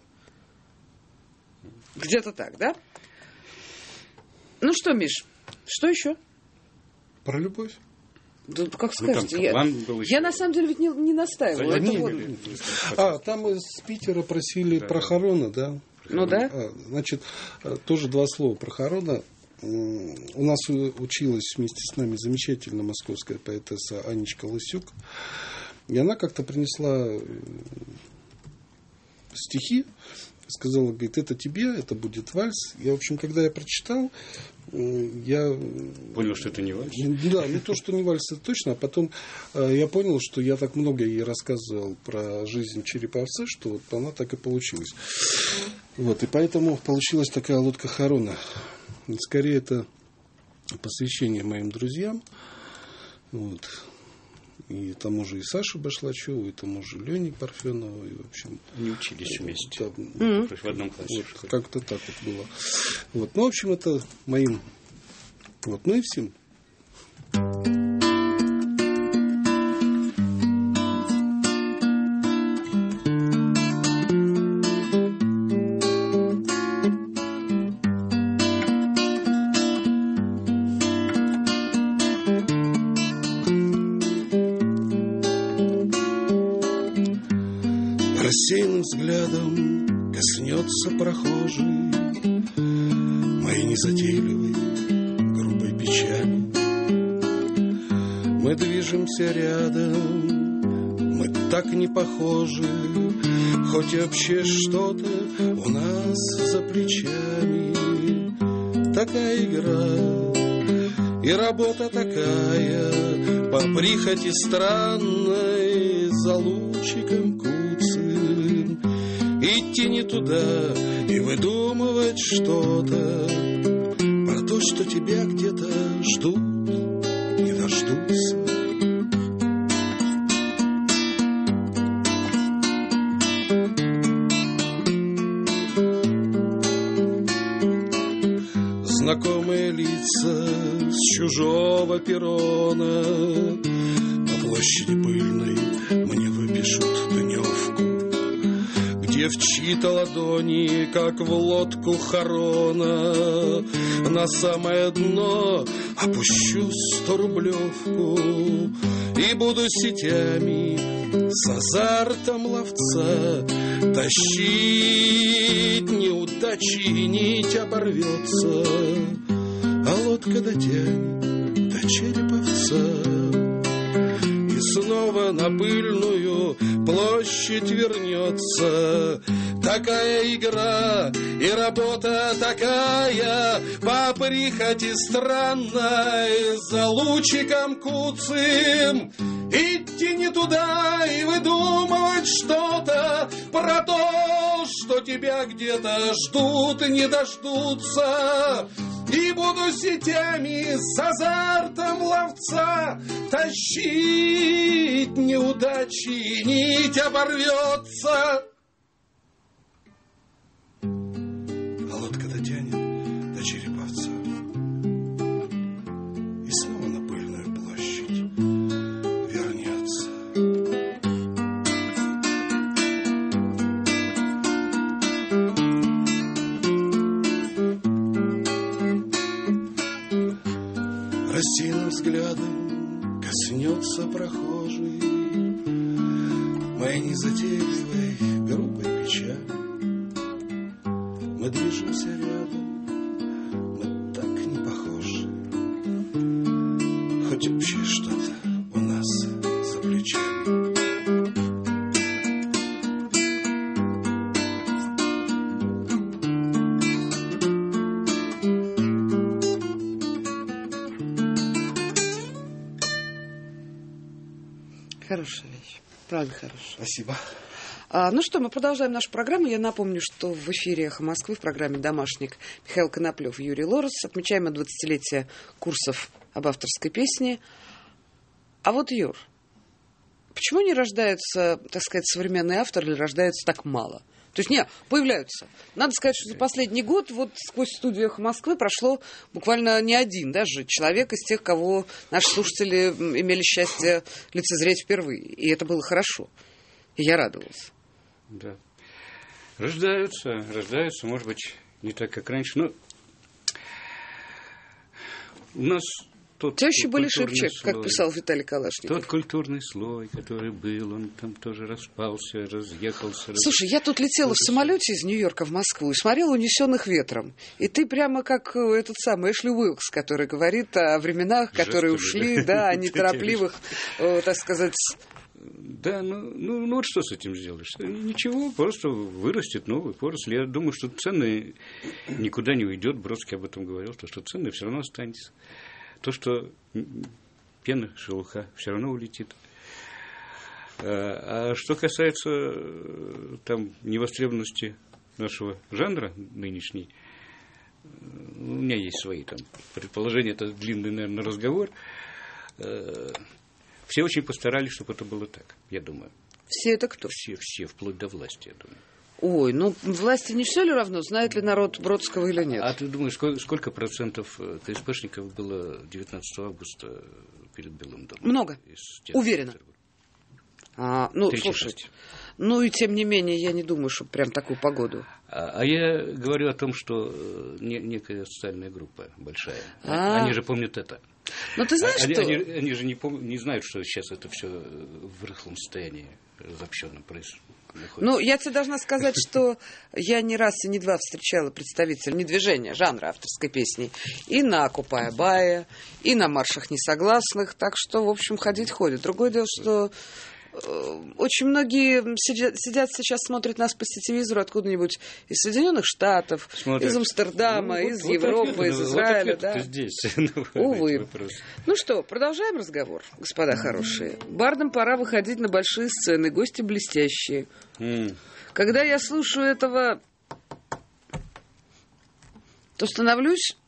Где-то так, да? Ну что, Миш, что еще? Про любовь. Да, как скажете, я на самом деле ведь не настаивала. Там из Питера просили про Харона, да? Ну да. Значит, тоже два слова про Харона. У нас училась вместе с нами замечательная московская поэтесса Анечка Лысюк. И она как-то принесла стихи, сказала, говорит, это тебе, это будет вальс. Я, в общем, когда я прочитал, я понял, что это не вальс. Да, не то, что не вальс, это точно. А потом я понял, что я так много ей рассказывал про жизнь Череповца, что вот она так и получилась. Вот, и поэтому получилась такая лодка Харона. Скорее, это посвящение моим друзьям. Вот. И тому же и Саше Башлачеву, и тому же Лене Парфенову, и, в общем... Они учились вместе. Да, в одном классе. Вот, как-то так вот было. Вот. Ну, в общем, это моим... Вот, ну и всем. Рассеянным взглядом коснется прохожий моей незатейливой грубой печали. Мы движемся рядом, мы так не похожи, хоть и вообще что-то у нас за плечами. Такая игра и работа такая, по прихоти странной, за лучиком куцым идти не туда и выдумывать что-то про то, что тебя где-то ждут, не дождутся. Знакомые лица с чужого перрона на площади пыльной мне выпишут дневку, где в чьи-то ладони, как в лодку Харона, на самое дно опущу 100-рублевку и буду сетями с азартом ловца тащить неудачи, и нить оборвется, а лодка дотянет до Череповца. И снова на пыльную площадь вернется. Такая игра и работа такая, по прихоти странной, за лучиком куцым идти не туда и выдумывать что-то про то, что тебя где-то ждут и не дождутся. И буду сетями с азартом ловца тащить неудачи, нить оборвется, Рассеянным взглядом коснется прохожий моей незатейливой грубой печали. Мы движемся рядом, мы так не похожи, хоть общее что-то у нас за плечами. Хорошая вещь. Правда хорошая. Спасибо. Ну что, мы продолжаем нашу программу. Я напомню, что в эфире «Эхо Москвы» в программе «Домашник» Михаил Коноплев и Юрий Лорес. Отмечаем 20-летие курсов об авторской песне. А вот, Юр, почему не рождаются, так сказать, современные авторы, или рождаются так мало? То есть, появляются. Надо сказать, что за последний год вот сквозь студию «Эхо Москвы» прошло буквально не один даже человек из тех, кого наши слушатели имели счастье лицезреть впервые. И это было хорошо. И я радовалась. Да. Рождаются, может быть, не так, как раньше, но у нас тот теща были культурный шибче, слой, как писал Виталий Калашников. Тот культурный слой, который был, он там тоже распался, разъехался. Слушай, я тут летела в самолете из Нью-Йорка в Москву и смотрела «Унесенных ветром». И ты прямо как этот самый Эшли Уилкс, который говорит о временах, которые ушли, да, о неторопливых, так сказать... Да, ну вот что с этим сделаешь? Ничего, просто вырастет новый поросль. Я думаю, что ценное никуда не уйдет. Бродский об этом говорил, что ценное все равно останется. То, что пена, шелуха, все равно улетит. А что касается там невостребованности нашего жанра нынешней, у меня есть свои там предположения, это длинный, наверное, разговор. Все очень постарались, чтобы это было так, я думаю. Все это кто? Все, вплоть до власти, я думаю. Ой, власти не все ли равно, знает ли народ Бродского или нет? А ты думаешь, сколько процентов КСПшников было 19 августа перед Белым домом? Много, уверена. Слушайте, и тем не менее, я не думаю, что прям такую погоду. А я говорю о том, что некая социальная группа большая, они же помнят это. Но ты знаешь, что... Они же не знают, что сейчас это все в рыхлом состоянии разобщенном происходит. Я тебе должна сказать, что я не раз и не два встречала представителей движения, жанра авторской песни и на Купая-Бая, и на маршах несогласных, так что, в общем, ходит. Другое дело, что очень многие сидят сейчас, смотрят нас по телевизору откуда-нибудь из Соединенных Штатов, из Амстердама, из Европы, из Израиля. Да? Здесь. Увы. Ну что, продолжаем разговор, господа хорошие. Бардам пора выходить на большие сцены, гости блестящие. Когда я слушаю этого, то становлюсь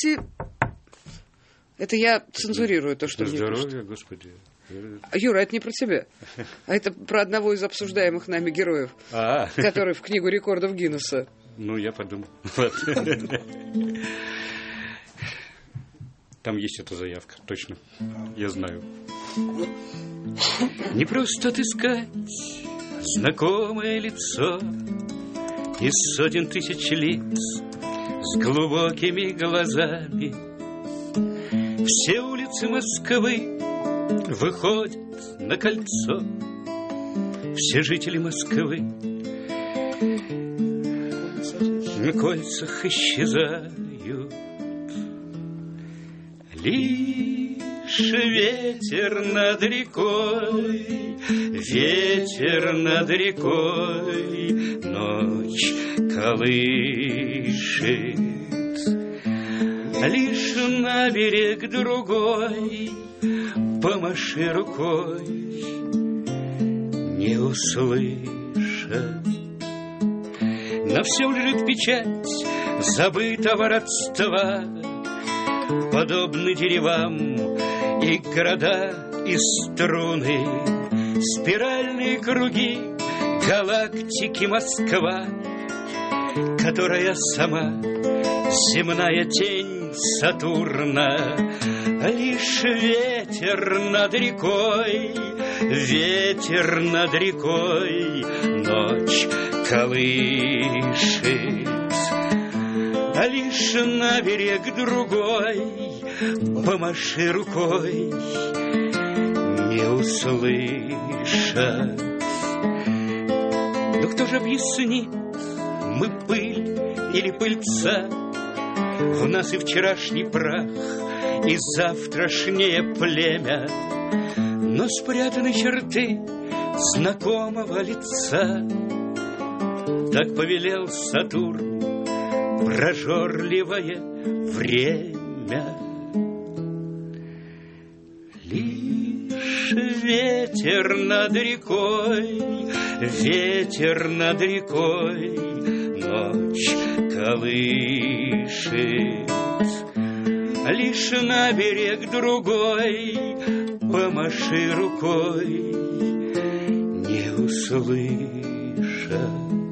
Это я цензурирую то, что мне пишут. Здоровья, Господи. Юра, это не про тебя. А это про одного из обсуждаемых нами героев, который в книгу рекордов Гиннесса. Я подумал. Там есть эта заявка, точно. Я знаю. Не просто отыскать знакомое лицо из сотен тысяч лиц с глубокими глазами. Все улицы Москвы выходят на кольцо. Все жители Москвы на кольцах исчезают. Лишь ветер над рекой, ветер над рекой ночь колышет. Лишь на берег другой помаши рукой, не услышат. На всем лежит печать забытого родства, подобны деревам и города, и струны, спиральные круги галактики Москва, которая сама земная тень Сатурна. Лишь ветер над рекой, ветер над рекой ночь колышет. А лишь на берег другой помаши рукой, не услышат. Но кто же объяснит, мы пыль или пыльца, в нас и вчерашний прах, и завтрашнее племя, но спрятаны черты знакомого лица. Так повелел Сатурн, прожорливое время. Лишь ветер над рекой, ветер над рекой ночь колышет. Лишь на берег другой помаши рукой, не услышат.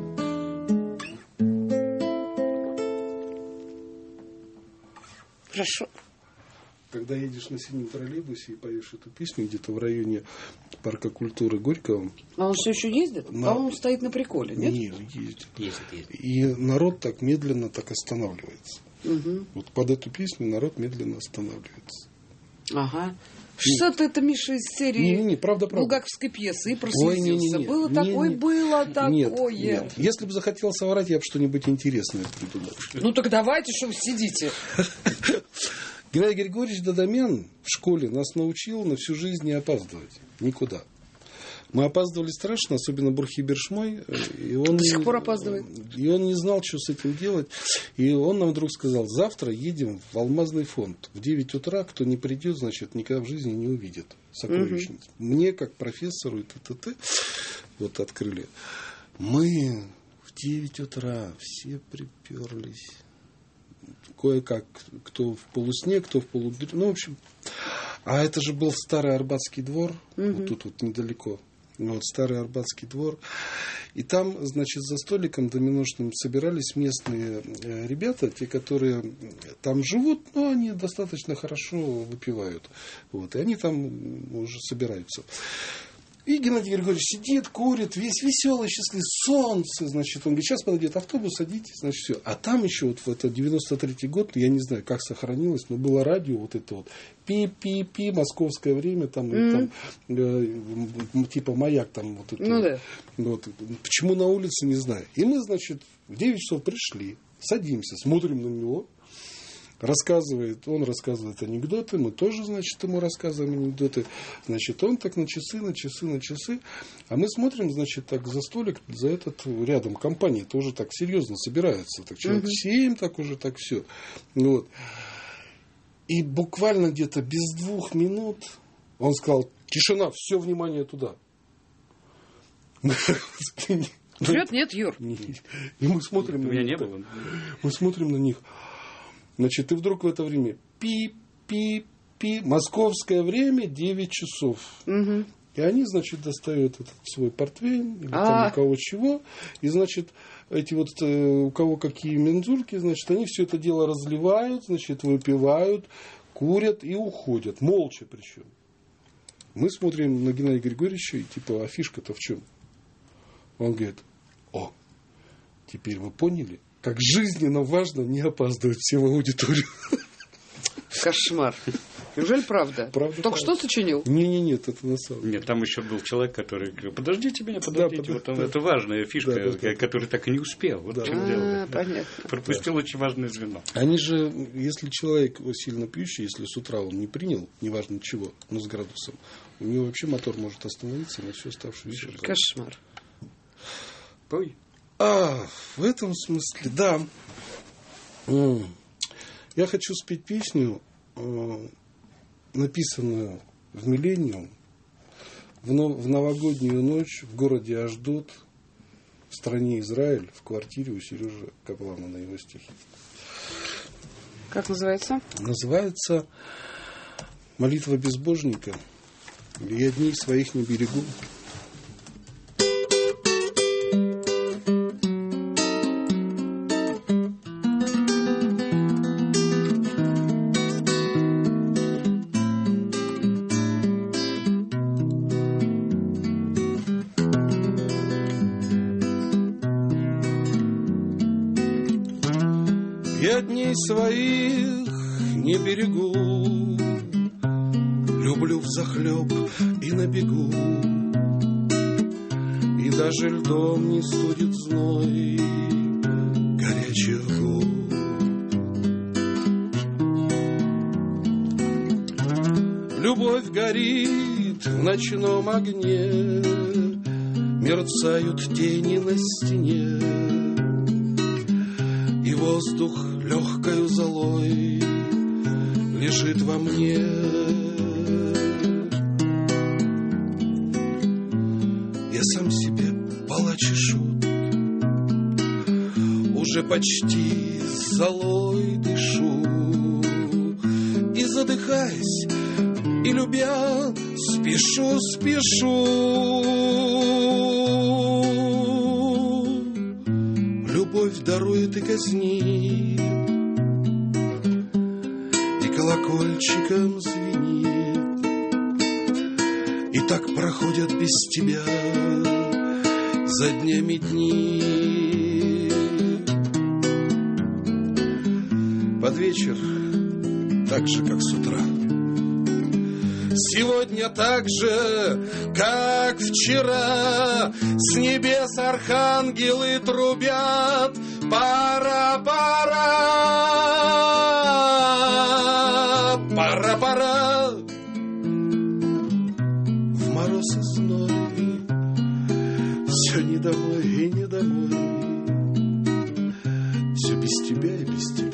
Хорошо. Когда едешь на синем троллейбусе и поешь эту песню где-то в районе парка культуры Горького... А он все еще ездит? По-моему, стоит на приколе, нет? Нет, ездит. И народ так медленно так останавливается. Угу. Вот под эту песню народ медленно останавливается. Ага. Что-то это, Миша, из серии правда. булгаковской пьесы и просветился. Было такое. Нет. Если бы захотел соврать, я бы что-нибудь интересное придумал. Ну так давайте, что вы сидите. Геннадий Григорьевич Дадамян в школе нас научил на всю жизнь не опаздывать. Никуда. Мы опаздывали страшно, особенно Бурхи-Берш мой. И он до сих пор опаздывает. И он не знал, что с этим делать. И он нам вдруг сказал: завтра едем в Алмазный фонд. В 9 утра, кто не придет, значит, никогда в жизни не увидит сокровищниц. Угу. Мне, как профессору, и т.т.т. вот открыли. Мы в 9 утра все приперлись. Кое-как, кто в полусне, кто в полудреме. Ну, в общем. А это же был старый Арбатский двор. Угу. Вот тут вот недалеко. Вот старый Арбатский двор. И там, значит, за столиком доминошным собирались местные ребята, те, которые там живут, но они достаточно хорошо выпивают. Вот. И они там уже собираются. И Геннадий Григорьевич сидит, курит, весь веселый, счастливый, солнце, значит, он говорит: сейчас подойдет автобус, садитесь, значит, все. А там еще вот в этот 93-й год, я не знаю, как сохранилось, но было радио, вот это вот, пи-пи-пи, московское время, там, там типа маяк, там, вот это. Ну, да. Вот. Почему на улице, не знаю. И мы, значит, в 9 часов пришли, садимся, смотрим на него. Он рассказывает анекдоты, мы тоже, значит, ему рассказываем анекдоты. Значит, он так на часы, а мы смотрим, значит, так за столик, за этот рядом компания тоже так серьезно собирается. Так человек 7, так уже так все. Вот. И буквально где-то без 2 минут он сказал: тишина, все внимание туда. Врет, нет, Юр? И мы смотрим на них. У меня не было. Мы смотрим на них. Значит, и вдруг в это время пи-пи-пи, московское время 9 часов. Угу. И они, значит, достают этот свой портвейн, или там у кого чего. И, значит, эти вот, у кого какие мензурки, значит, они все это дело разливают, значит, выпивают, курят и уходят. Молча причем. Мы смотрим на Геннадия Григорьевича, и типа: а фишка-то в чем? Он говорит: о, теперь вы поняли, как жизненно важно не опаздывать всем в аудиторию. Кошмар. Неужели правда? Только что сочинил? Нет, это на самом деле. Нет, там еще был человек, который говорил: подождите меня, подождите. Да, вот он, это важная фишка, который так и не успел. Вот в чем дело. Понятно. Пропустил очень важное звено. Они же, если человек сильно пьющий, если с утра он не принял, неважно чего, но с градусом, у него вообще мотор может остановиться на всю оставшуюся жизнь. Кошмар. Ой. В этом смысле, да. Я хочу спеть песню, написанную в «Миллениум», в новогоднюю ночь в городе Ашдод, в стране Израиль, в квартире у Сережи Каплана на его стихи. Как называется? Называется «Молитва безбожника». «Я дней своих не берегу». Я дней своих не берегу. Люблю взахлеб и на бегу, и даже льдом не студит зной горячих губ. Любовь горит в ночном огне, мерцают тени на стене, и воздух легкою золой лежит во мне. Я сам себе палач и шут, уже почти золой дышу, и задыхаясь, и любя, спешу. Любовь дарует и казнит, и колокольчиком звенит, и так проходят без тебя за днями дни. Под вечер, так же, как с утра, сегодня так же, как вчера, с небес архангелы трубят: пора, пора. В мороз и зной все не домой и не домой, все без тебя и без тебя.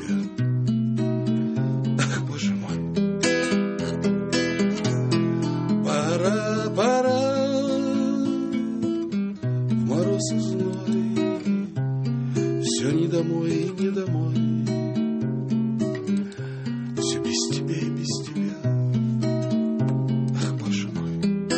Домой и не домой, все без тебя и без тебя. Ах, Боже мой.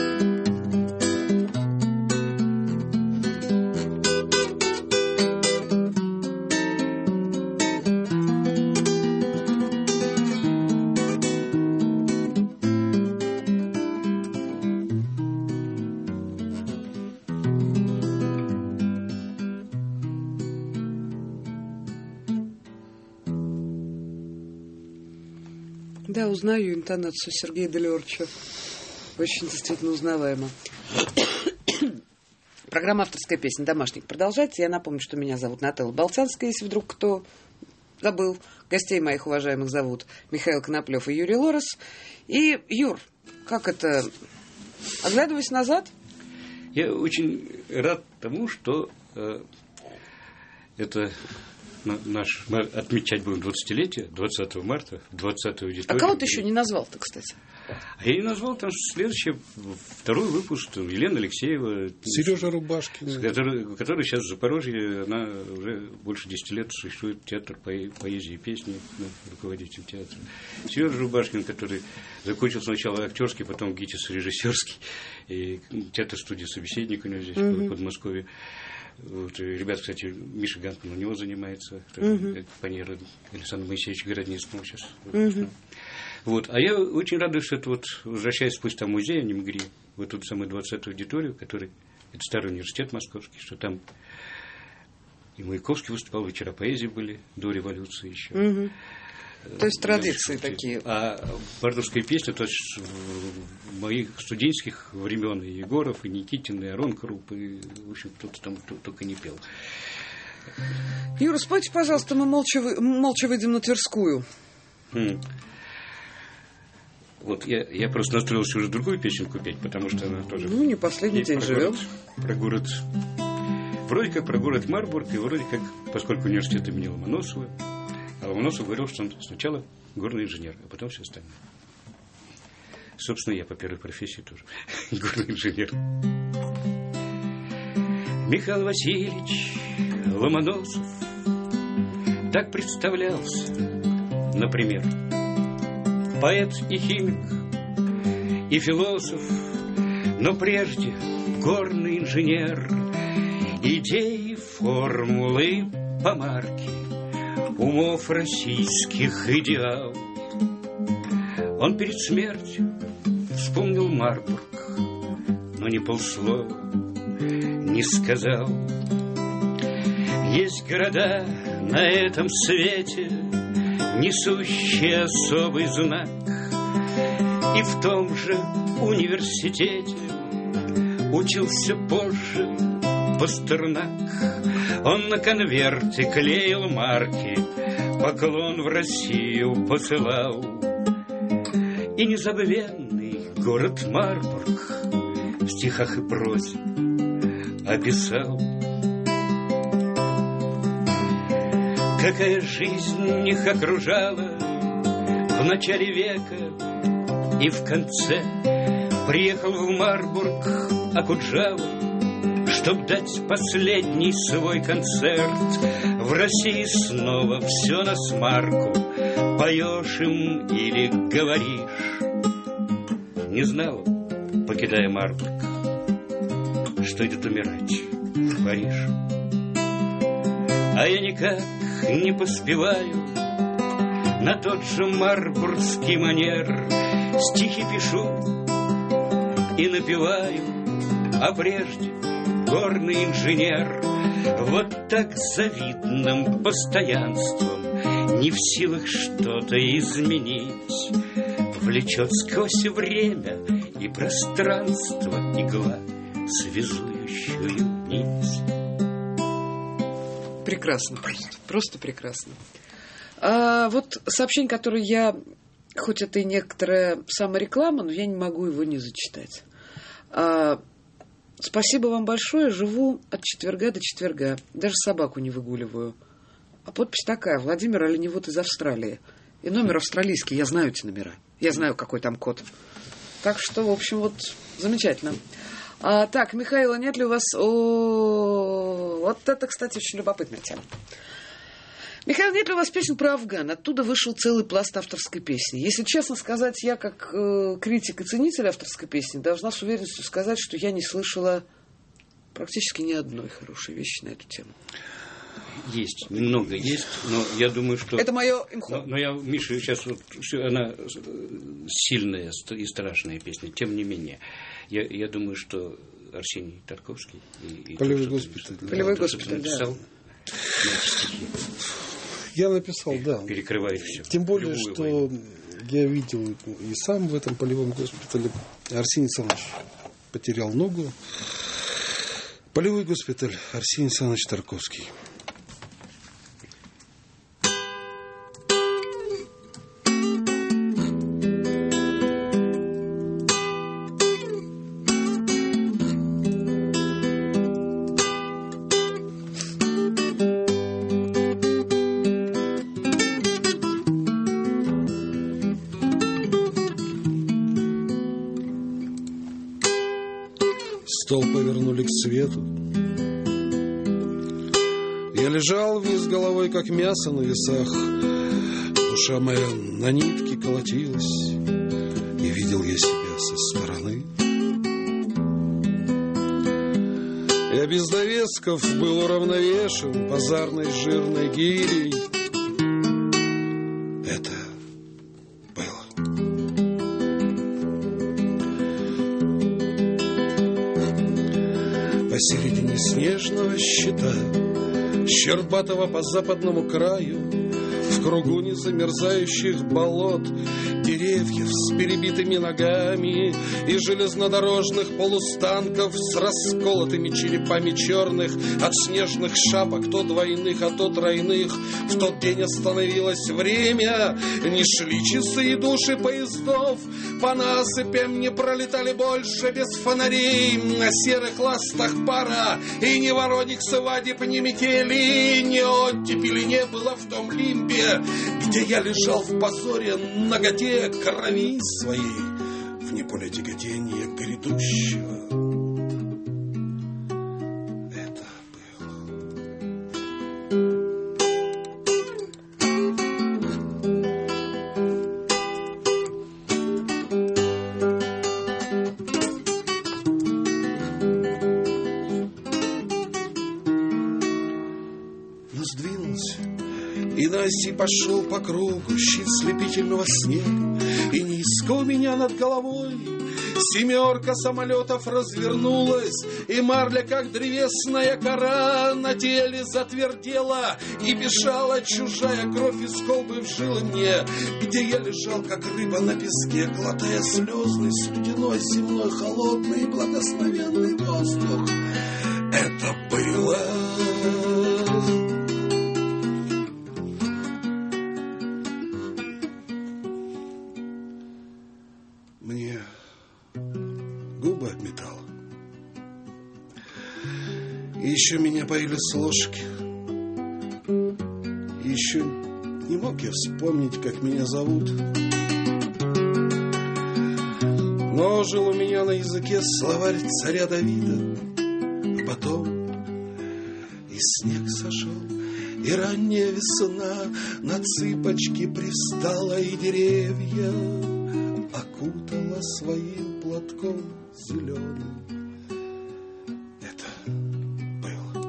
Да, узнаю интонацию Сергея Делиорча. Очень действительно узнаваемо. Программа «Авторская песня. Домашник» продолжается. Я напомню, что меня зовут Нателла Болцанская, если вдруг кто забыл. Гостей моих уважаемых зовут Михаил Коноплев и Юрий Лорес. И, Юр, как это, оглядываясь назад? Я очень рад тому, что это... мы отмечать будем 20-летие 20 марта, 20-ю аудиторию. А кого ты еще не назвал-то, кстати? А я не назвал, там следующий, второй выпуск, Елена Алексеева. Сережа Рубашкин. Который сейчас в Запорожье, она уже больше 10 лет существует, театр поэзии и песни, руководитель театра. Сережа Рубашкин, который закончил сначала актерский, потом ГИТИС режиссерский, и театр-студия «Собеседник» у него здесь, в Подмосковье. Вот, ребята, кстати, Миша Ганкман у него занимается, панера Александр Моисеевич Городницкого сейчас. Вот. А я очень радуюсь, что это вот, возвращаясь спустя в музей, а не МГРИ, в эту самую 20-ю аудиторию, который, это старый университет московский, что там и Маяковский выступал, вечера поэзии были до революции еще. То есть традиции такие. А бардовская песня, то есть моих студенческих времен, и Егоров, и Никитин, и Арон Круп, и, в общем, кто-то там только не пел. Юра, спойте, пожалуйста, мы молча выйдем на Тверскую. Вот, я просто настроился уже другую песенку петь, потому что она тоже... Ну, не последний день живем. Про город... Вроде как про город Марбург, и вроде как, поскольку университет имени Ломоносова, а Ломоносов говорил, что он сначала горный инженер, а потом все остальное. Собственно, я по первой профессии тоже горный инженер. Михаил Васильевич Ломоносов так представлялся, например, поэт и химик, и философ, но прежде горный инженер, идеи, формулы, помарки, умов российских идеал. Он перед смертью вспомнил Марбург, но ни полслова не сказал. Есть города на этом свете, несущий особый знак. И в том же университете учился позже Пастернак. Он на конверте клеил марки, поклон в Россию посылал. И незабвенный город Марбург в стихах и прозе описал. Какая жизнь их окружала в начале века и в конце. Приехал в Марбург Окуджава, чтоб дать последний свой концерт. В России снова все на смарку, поешь им или говоришь. Не знал, покидая Марбург, что идет умирать в Париж. А я никак не поспеваю на тот же марбургский манер. Стихи пишу и напеваю, а прежде горный инженер. Вот так завидным постоянством, не в силах что-то изменить, влечет сквозь время и пространство игла, связующую нить. Прекрасно просто прекрасно. А вот сообщение, которое я, хоть это и некоторая самореклама, но я не могу его не зачитать. Спасибо вам большое, живу от четверга до четверга, даже собаку не выгуливаю. А подпись такая: Владимир Оленевод из Австралии. И номер австралийский, я знаю эти номера, я знаю, какой там код. Так что, в общем, вот замечательно. Так, Михаил, нет ли у вас... вот это, кстати, очень любопытная тема. Михаил, нет ли у вас песен про Афган? Оттуда вышел целый пласт авторской песни. Если честно сказать, я как критик и ценитель авторской песни должна с уверенностью сказать, что я не слышала практически ни одной хорошей вещи на эту тему. Есть, немного есть, но я думаю, что... Это мое имхо. Но я, Миша, сейчас вот она сильная и страшная песня, тем не менее. Я думаю, что Арсений Тарковский... Полевой госпиталь. Полевой госпиталь, да. Я написал, да. Перекрывает все. Тем более, что я видел и сам в этом полевом госпитале. Арсений Александрович потерял ногу. Полевой госпиталь, Арсений Александрович Тарковский. Стол повернули к свету. Я лежал вниз головой, как мясо на весах. Душа моя на нитке колотилась, и видел я себя со стороны. Я без довесков был уравновешен базарной жирной гирей. Это было. Посередине снежного щита, щербатого по западному краю, в кругу незамерзающих болот, деревьев с перебитыми ногами и железнодорожных полустанков с расколотыми черепами черных от снежных шапок, то двойных, а то тройных. В тот день остановилось время, не шли часы и души поездов, по насыпям не пролетали больше без фонарей на серых ластах пара, и ни вороньих свадеб, ни метели, ни оттепели не было в том лимбе, где я лежал в позоре, наготе, крови своей, вне поля тяготения грядущего. Это но сдвинулся и на оси пошел по кругу щит слепительного снега, и низко у меня над головой 7 самолетов развернулась, и марля, как древесная кора, на теле затвердела, и бежала чужая кровь из колбы в жилы мне, где я лежал, как рыба на песке, глотая слезный, студеной, земной, холодный, благословенный воздух. Это было... Мне губы обметало. И еще меня поили с ложки. И еще не мог я вспомнить, как меня зовут. Но жил у меня на языке словарь царя Давида. А потом и снег сошел, и ранняя весна на цыпочки привстала, и деревья окутала своим платком зеленым. Это было.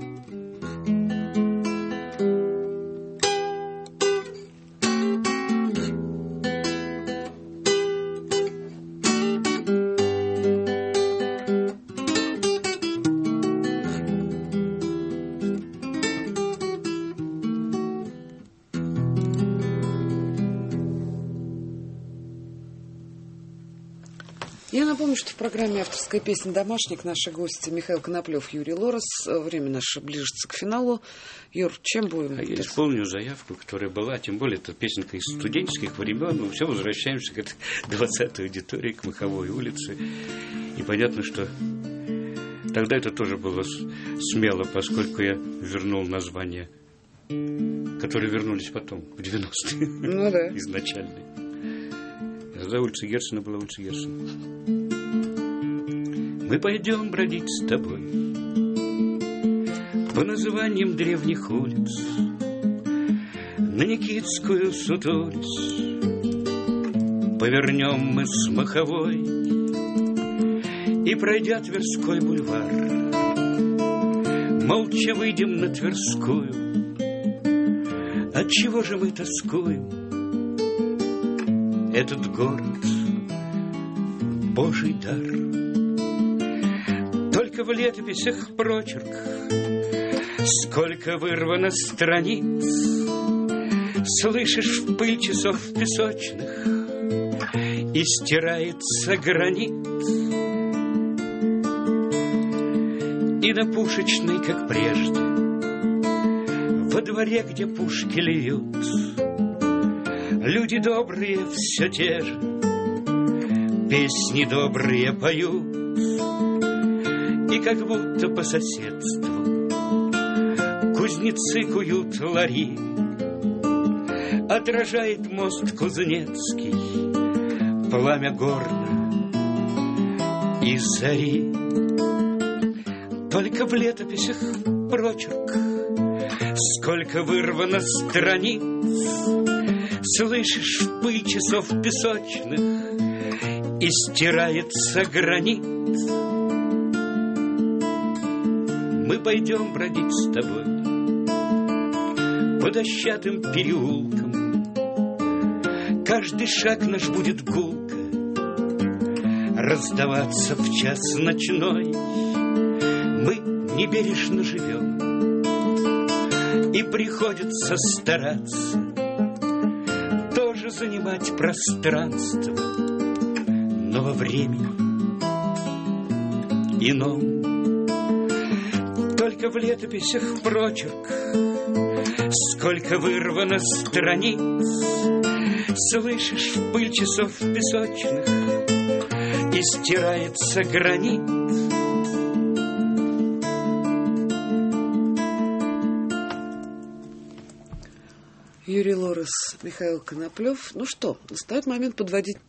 Я напомню, что в программе «Авторская песня «Домашник» наши гости Михаил Коноплев, Юрий Лорес. Время наше ближется к финалу. Юр, чем будем? Я исполню заявку, которая была, тем более это песенка из студенческих времен. Мы все возвращаемся к 20-й аудитории, к Маховой улице. И понятно, что тогда это тоже было смело, поскольку я вернул названия, которые вернулись потом, в 90-е. Ну да. Изначально. Тогда улица Герцена была улица Герцена. Мы пойдем бродить с тобой по названиям древних улиц, на Никитскую сутулись. Повернем мы с Маховой и, пройдя Тверской бульвар, молча выйдем на Тверскую. Отчего же мы тоскуем? Этот город — Божий дар. Только в летописях прочерк, сколько вырвано страниц, слышишь в пыль часов песочных, и стирается гранит. И на Пушечной, как прежде, во дворе, где пушки льют, люди добрые все те же песни добрые поют. И как будто по соседству кузнецы куют лари, отражает мост Кузнецкий пламя горна и зари. Только в летописях прочерк, сколько вырвано страниц, слышишь в пыль часов песочных, и стирается гранит. Мы пойдем бродить с тобой по дощатым переулкам. Каждый шаг наш будет гулко раздаваться в час ночной. Мы небережно живем, и приходится стараться тоже занимать пространство, но во времени ином. Только в летописях прочерк, сколько вырвано страниц, слышишь в пыль часов песочных, и стирается гранит. Юрий Лорес, Михаил Коноплев. Ну что, настает момент подводить.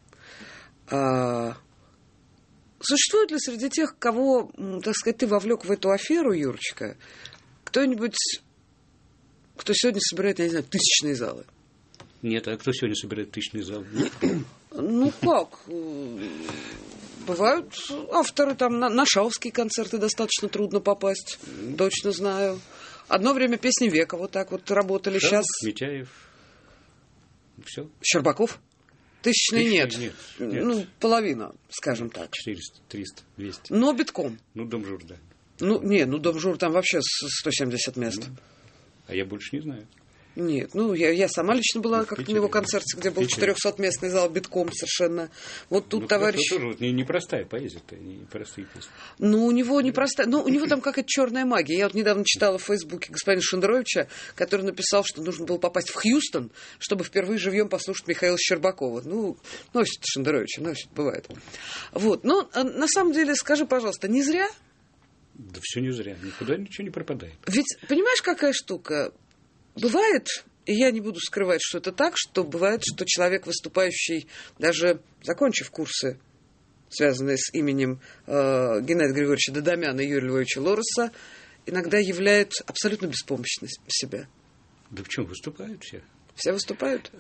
Существует ли среди тех, кого, так сказать, ты вовлек в эту аферу, Юрочка, кто-нибудь, кто сегодня собирает, я не знаю, тысячные залы? Нет, а кто сегодня собирает тысячные залы? Ну как? Бывают авторы, там на шаовские концерты достаточно трудно попасть, точно знаю. Одно время песни века вот так вот работали. Сейчас Митяев. Все. Щербаков? Тысячный нет. Нет. Ну, половина, скажем так. 400, 300, 200. Но битком. Ну, Дом Жур, да. Дом Жур там вообще 170 мест. А я больше не знаю. Нет, я сама лично была как-то на его концерте, где был 400-местный зал битком совершенно. Вот тут товарищ... Это тоже непростая поэзия-то, непростые песни. У него непростая... у него там какая-то черная магия. Я вот недавно читала в Фейсбуке господина Шендеровича, который написал, что нужно было попасть в Хьюстон, чтобы впервые живьем послушать Михаила Щербакова. Носит Шендеровича, бывает. Вот, на самом деле, скажи, пожалуйста, не зря? Да все не зря, никуда ничего не пропадает. Ведь, понимаешь, какая штука... Бывает, и я не буду скрывать, что это так, что бывает, что человек, выступающий, даже закончив курсы, связанные с именем Геннадия Григорьевича Додомяна и Юрия Львовича Лороса, иногда являет абсолютно беспомощность себя. Да в чем выступают все? Все выступают?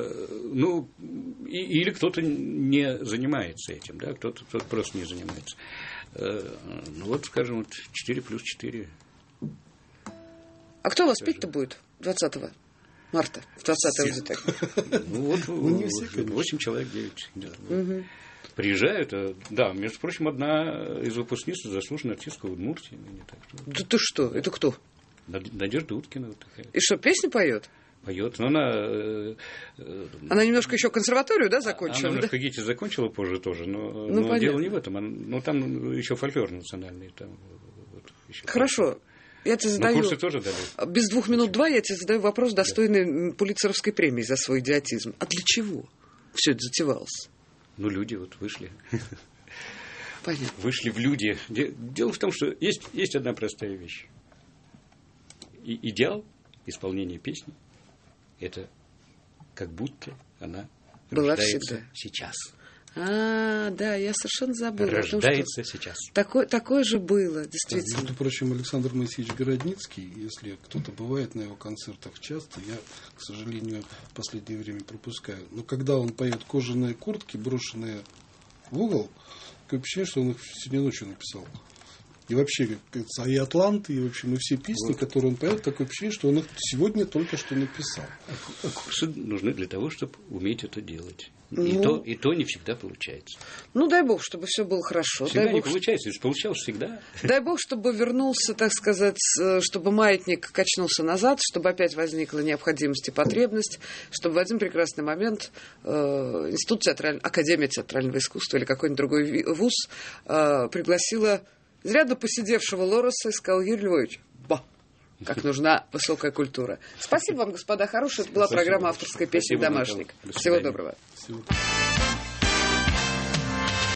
Или кто-то не занимается этим, да, кто-то просто не занимается. Скажем, 4 плюс 4. А кто у вас петь-то будет 20 марта, в 20-й аудитории? 8 человек, 9. Приезжают, да, между прочим, одна из выпускниц заслуженная артистка Удмуртии. Да ты что, это кто? Надежда Уткина. Вот такая. И что, песни поет? Поет, но она немножко еще консерваторию, да, закончила? Она немножко ГИТИС закончила позже тоже, но дело не в этом. Там еще фольклор национальный. Хорошо. Я тебе задаю... курсы тоже дали. Без 2 минут 2 я тебе задаю вопрос, достойный Пулитцеровской премии за свой идиотизм. А для чего все это затевалось? Люди вышли. Понятно. Вышли в люди. Дело в том, что есть одна простая вещь. Идеал исполнения песни – это как будто она была рождается всегда. Сейчас. Да, я совершенно забыла. Рождается сейчас. Такое же было, действительно. Между прочим, Александр Моисеевич Городницкий, если кто-то бывает на его концертах часто, я, к сожалению, в последнее время пропускаю. Но когда он поет «Кожаные куртки, брошенные в угол», такое ощущение, что он их сегодня ночью написал. И вообще, как говорится, и «Атланты», и, в общем, и все песни, которые он поет, такое ощущение, что он их сегодня только что написал. Курсы нужны для того, чтобы уметь это делать. И то не всегда получается. Дай бог, чтобы все было хорошо. Всегда не получается, ведь получалось всегда. Дай бог, чтобы вернулся, так сказать, чтобы маятник качнулся назад, чтобы опять возникла необходимость и потребность, чтобы в один прекрасный момент Академия театрального искусства или какой-нибудь другой вуз пригласила изрядно посидевшего Лороса и сказал: Юрий Львович, как нужна высокая культура. Спасибо вам, господа, хорошая. Это была программа «Авторская песня «Домашник». Всего доброго.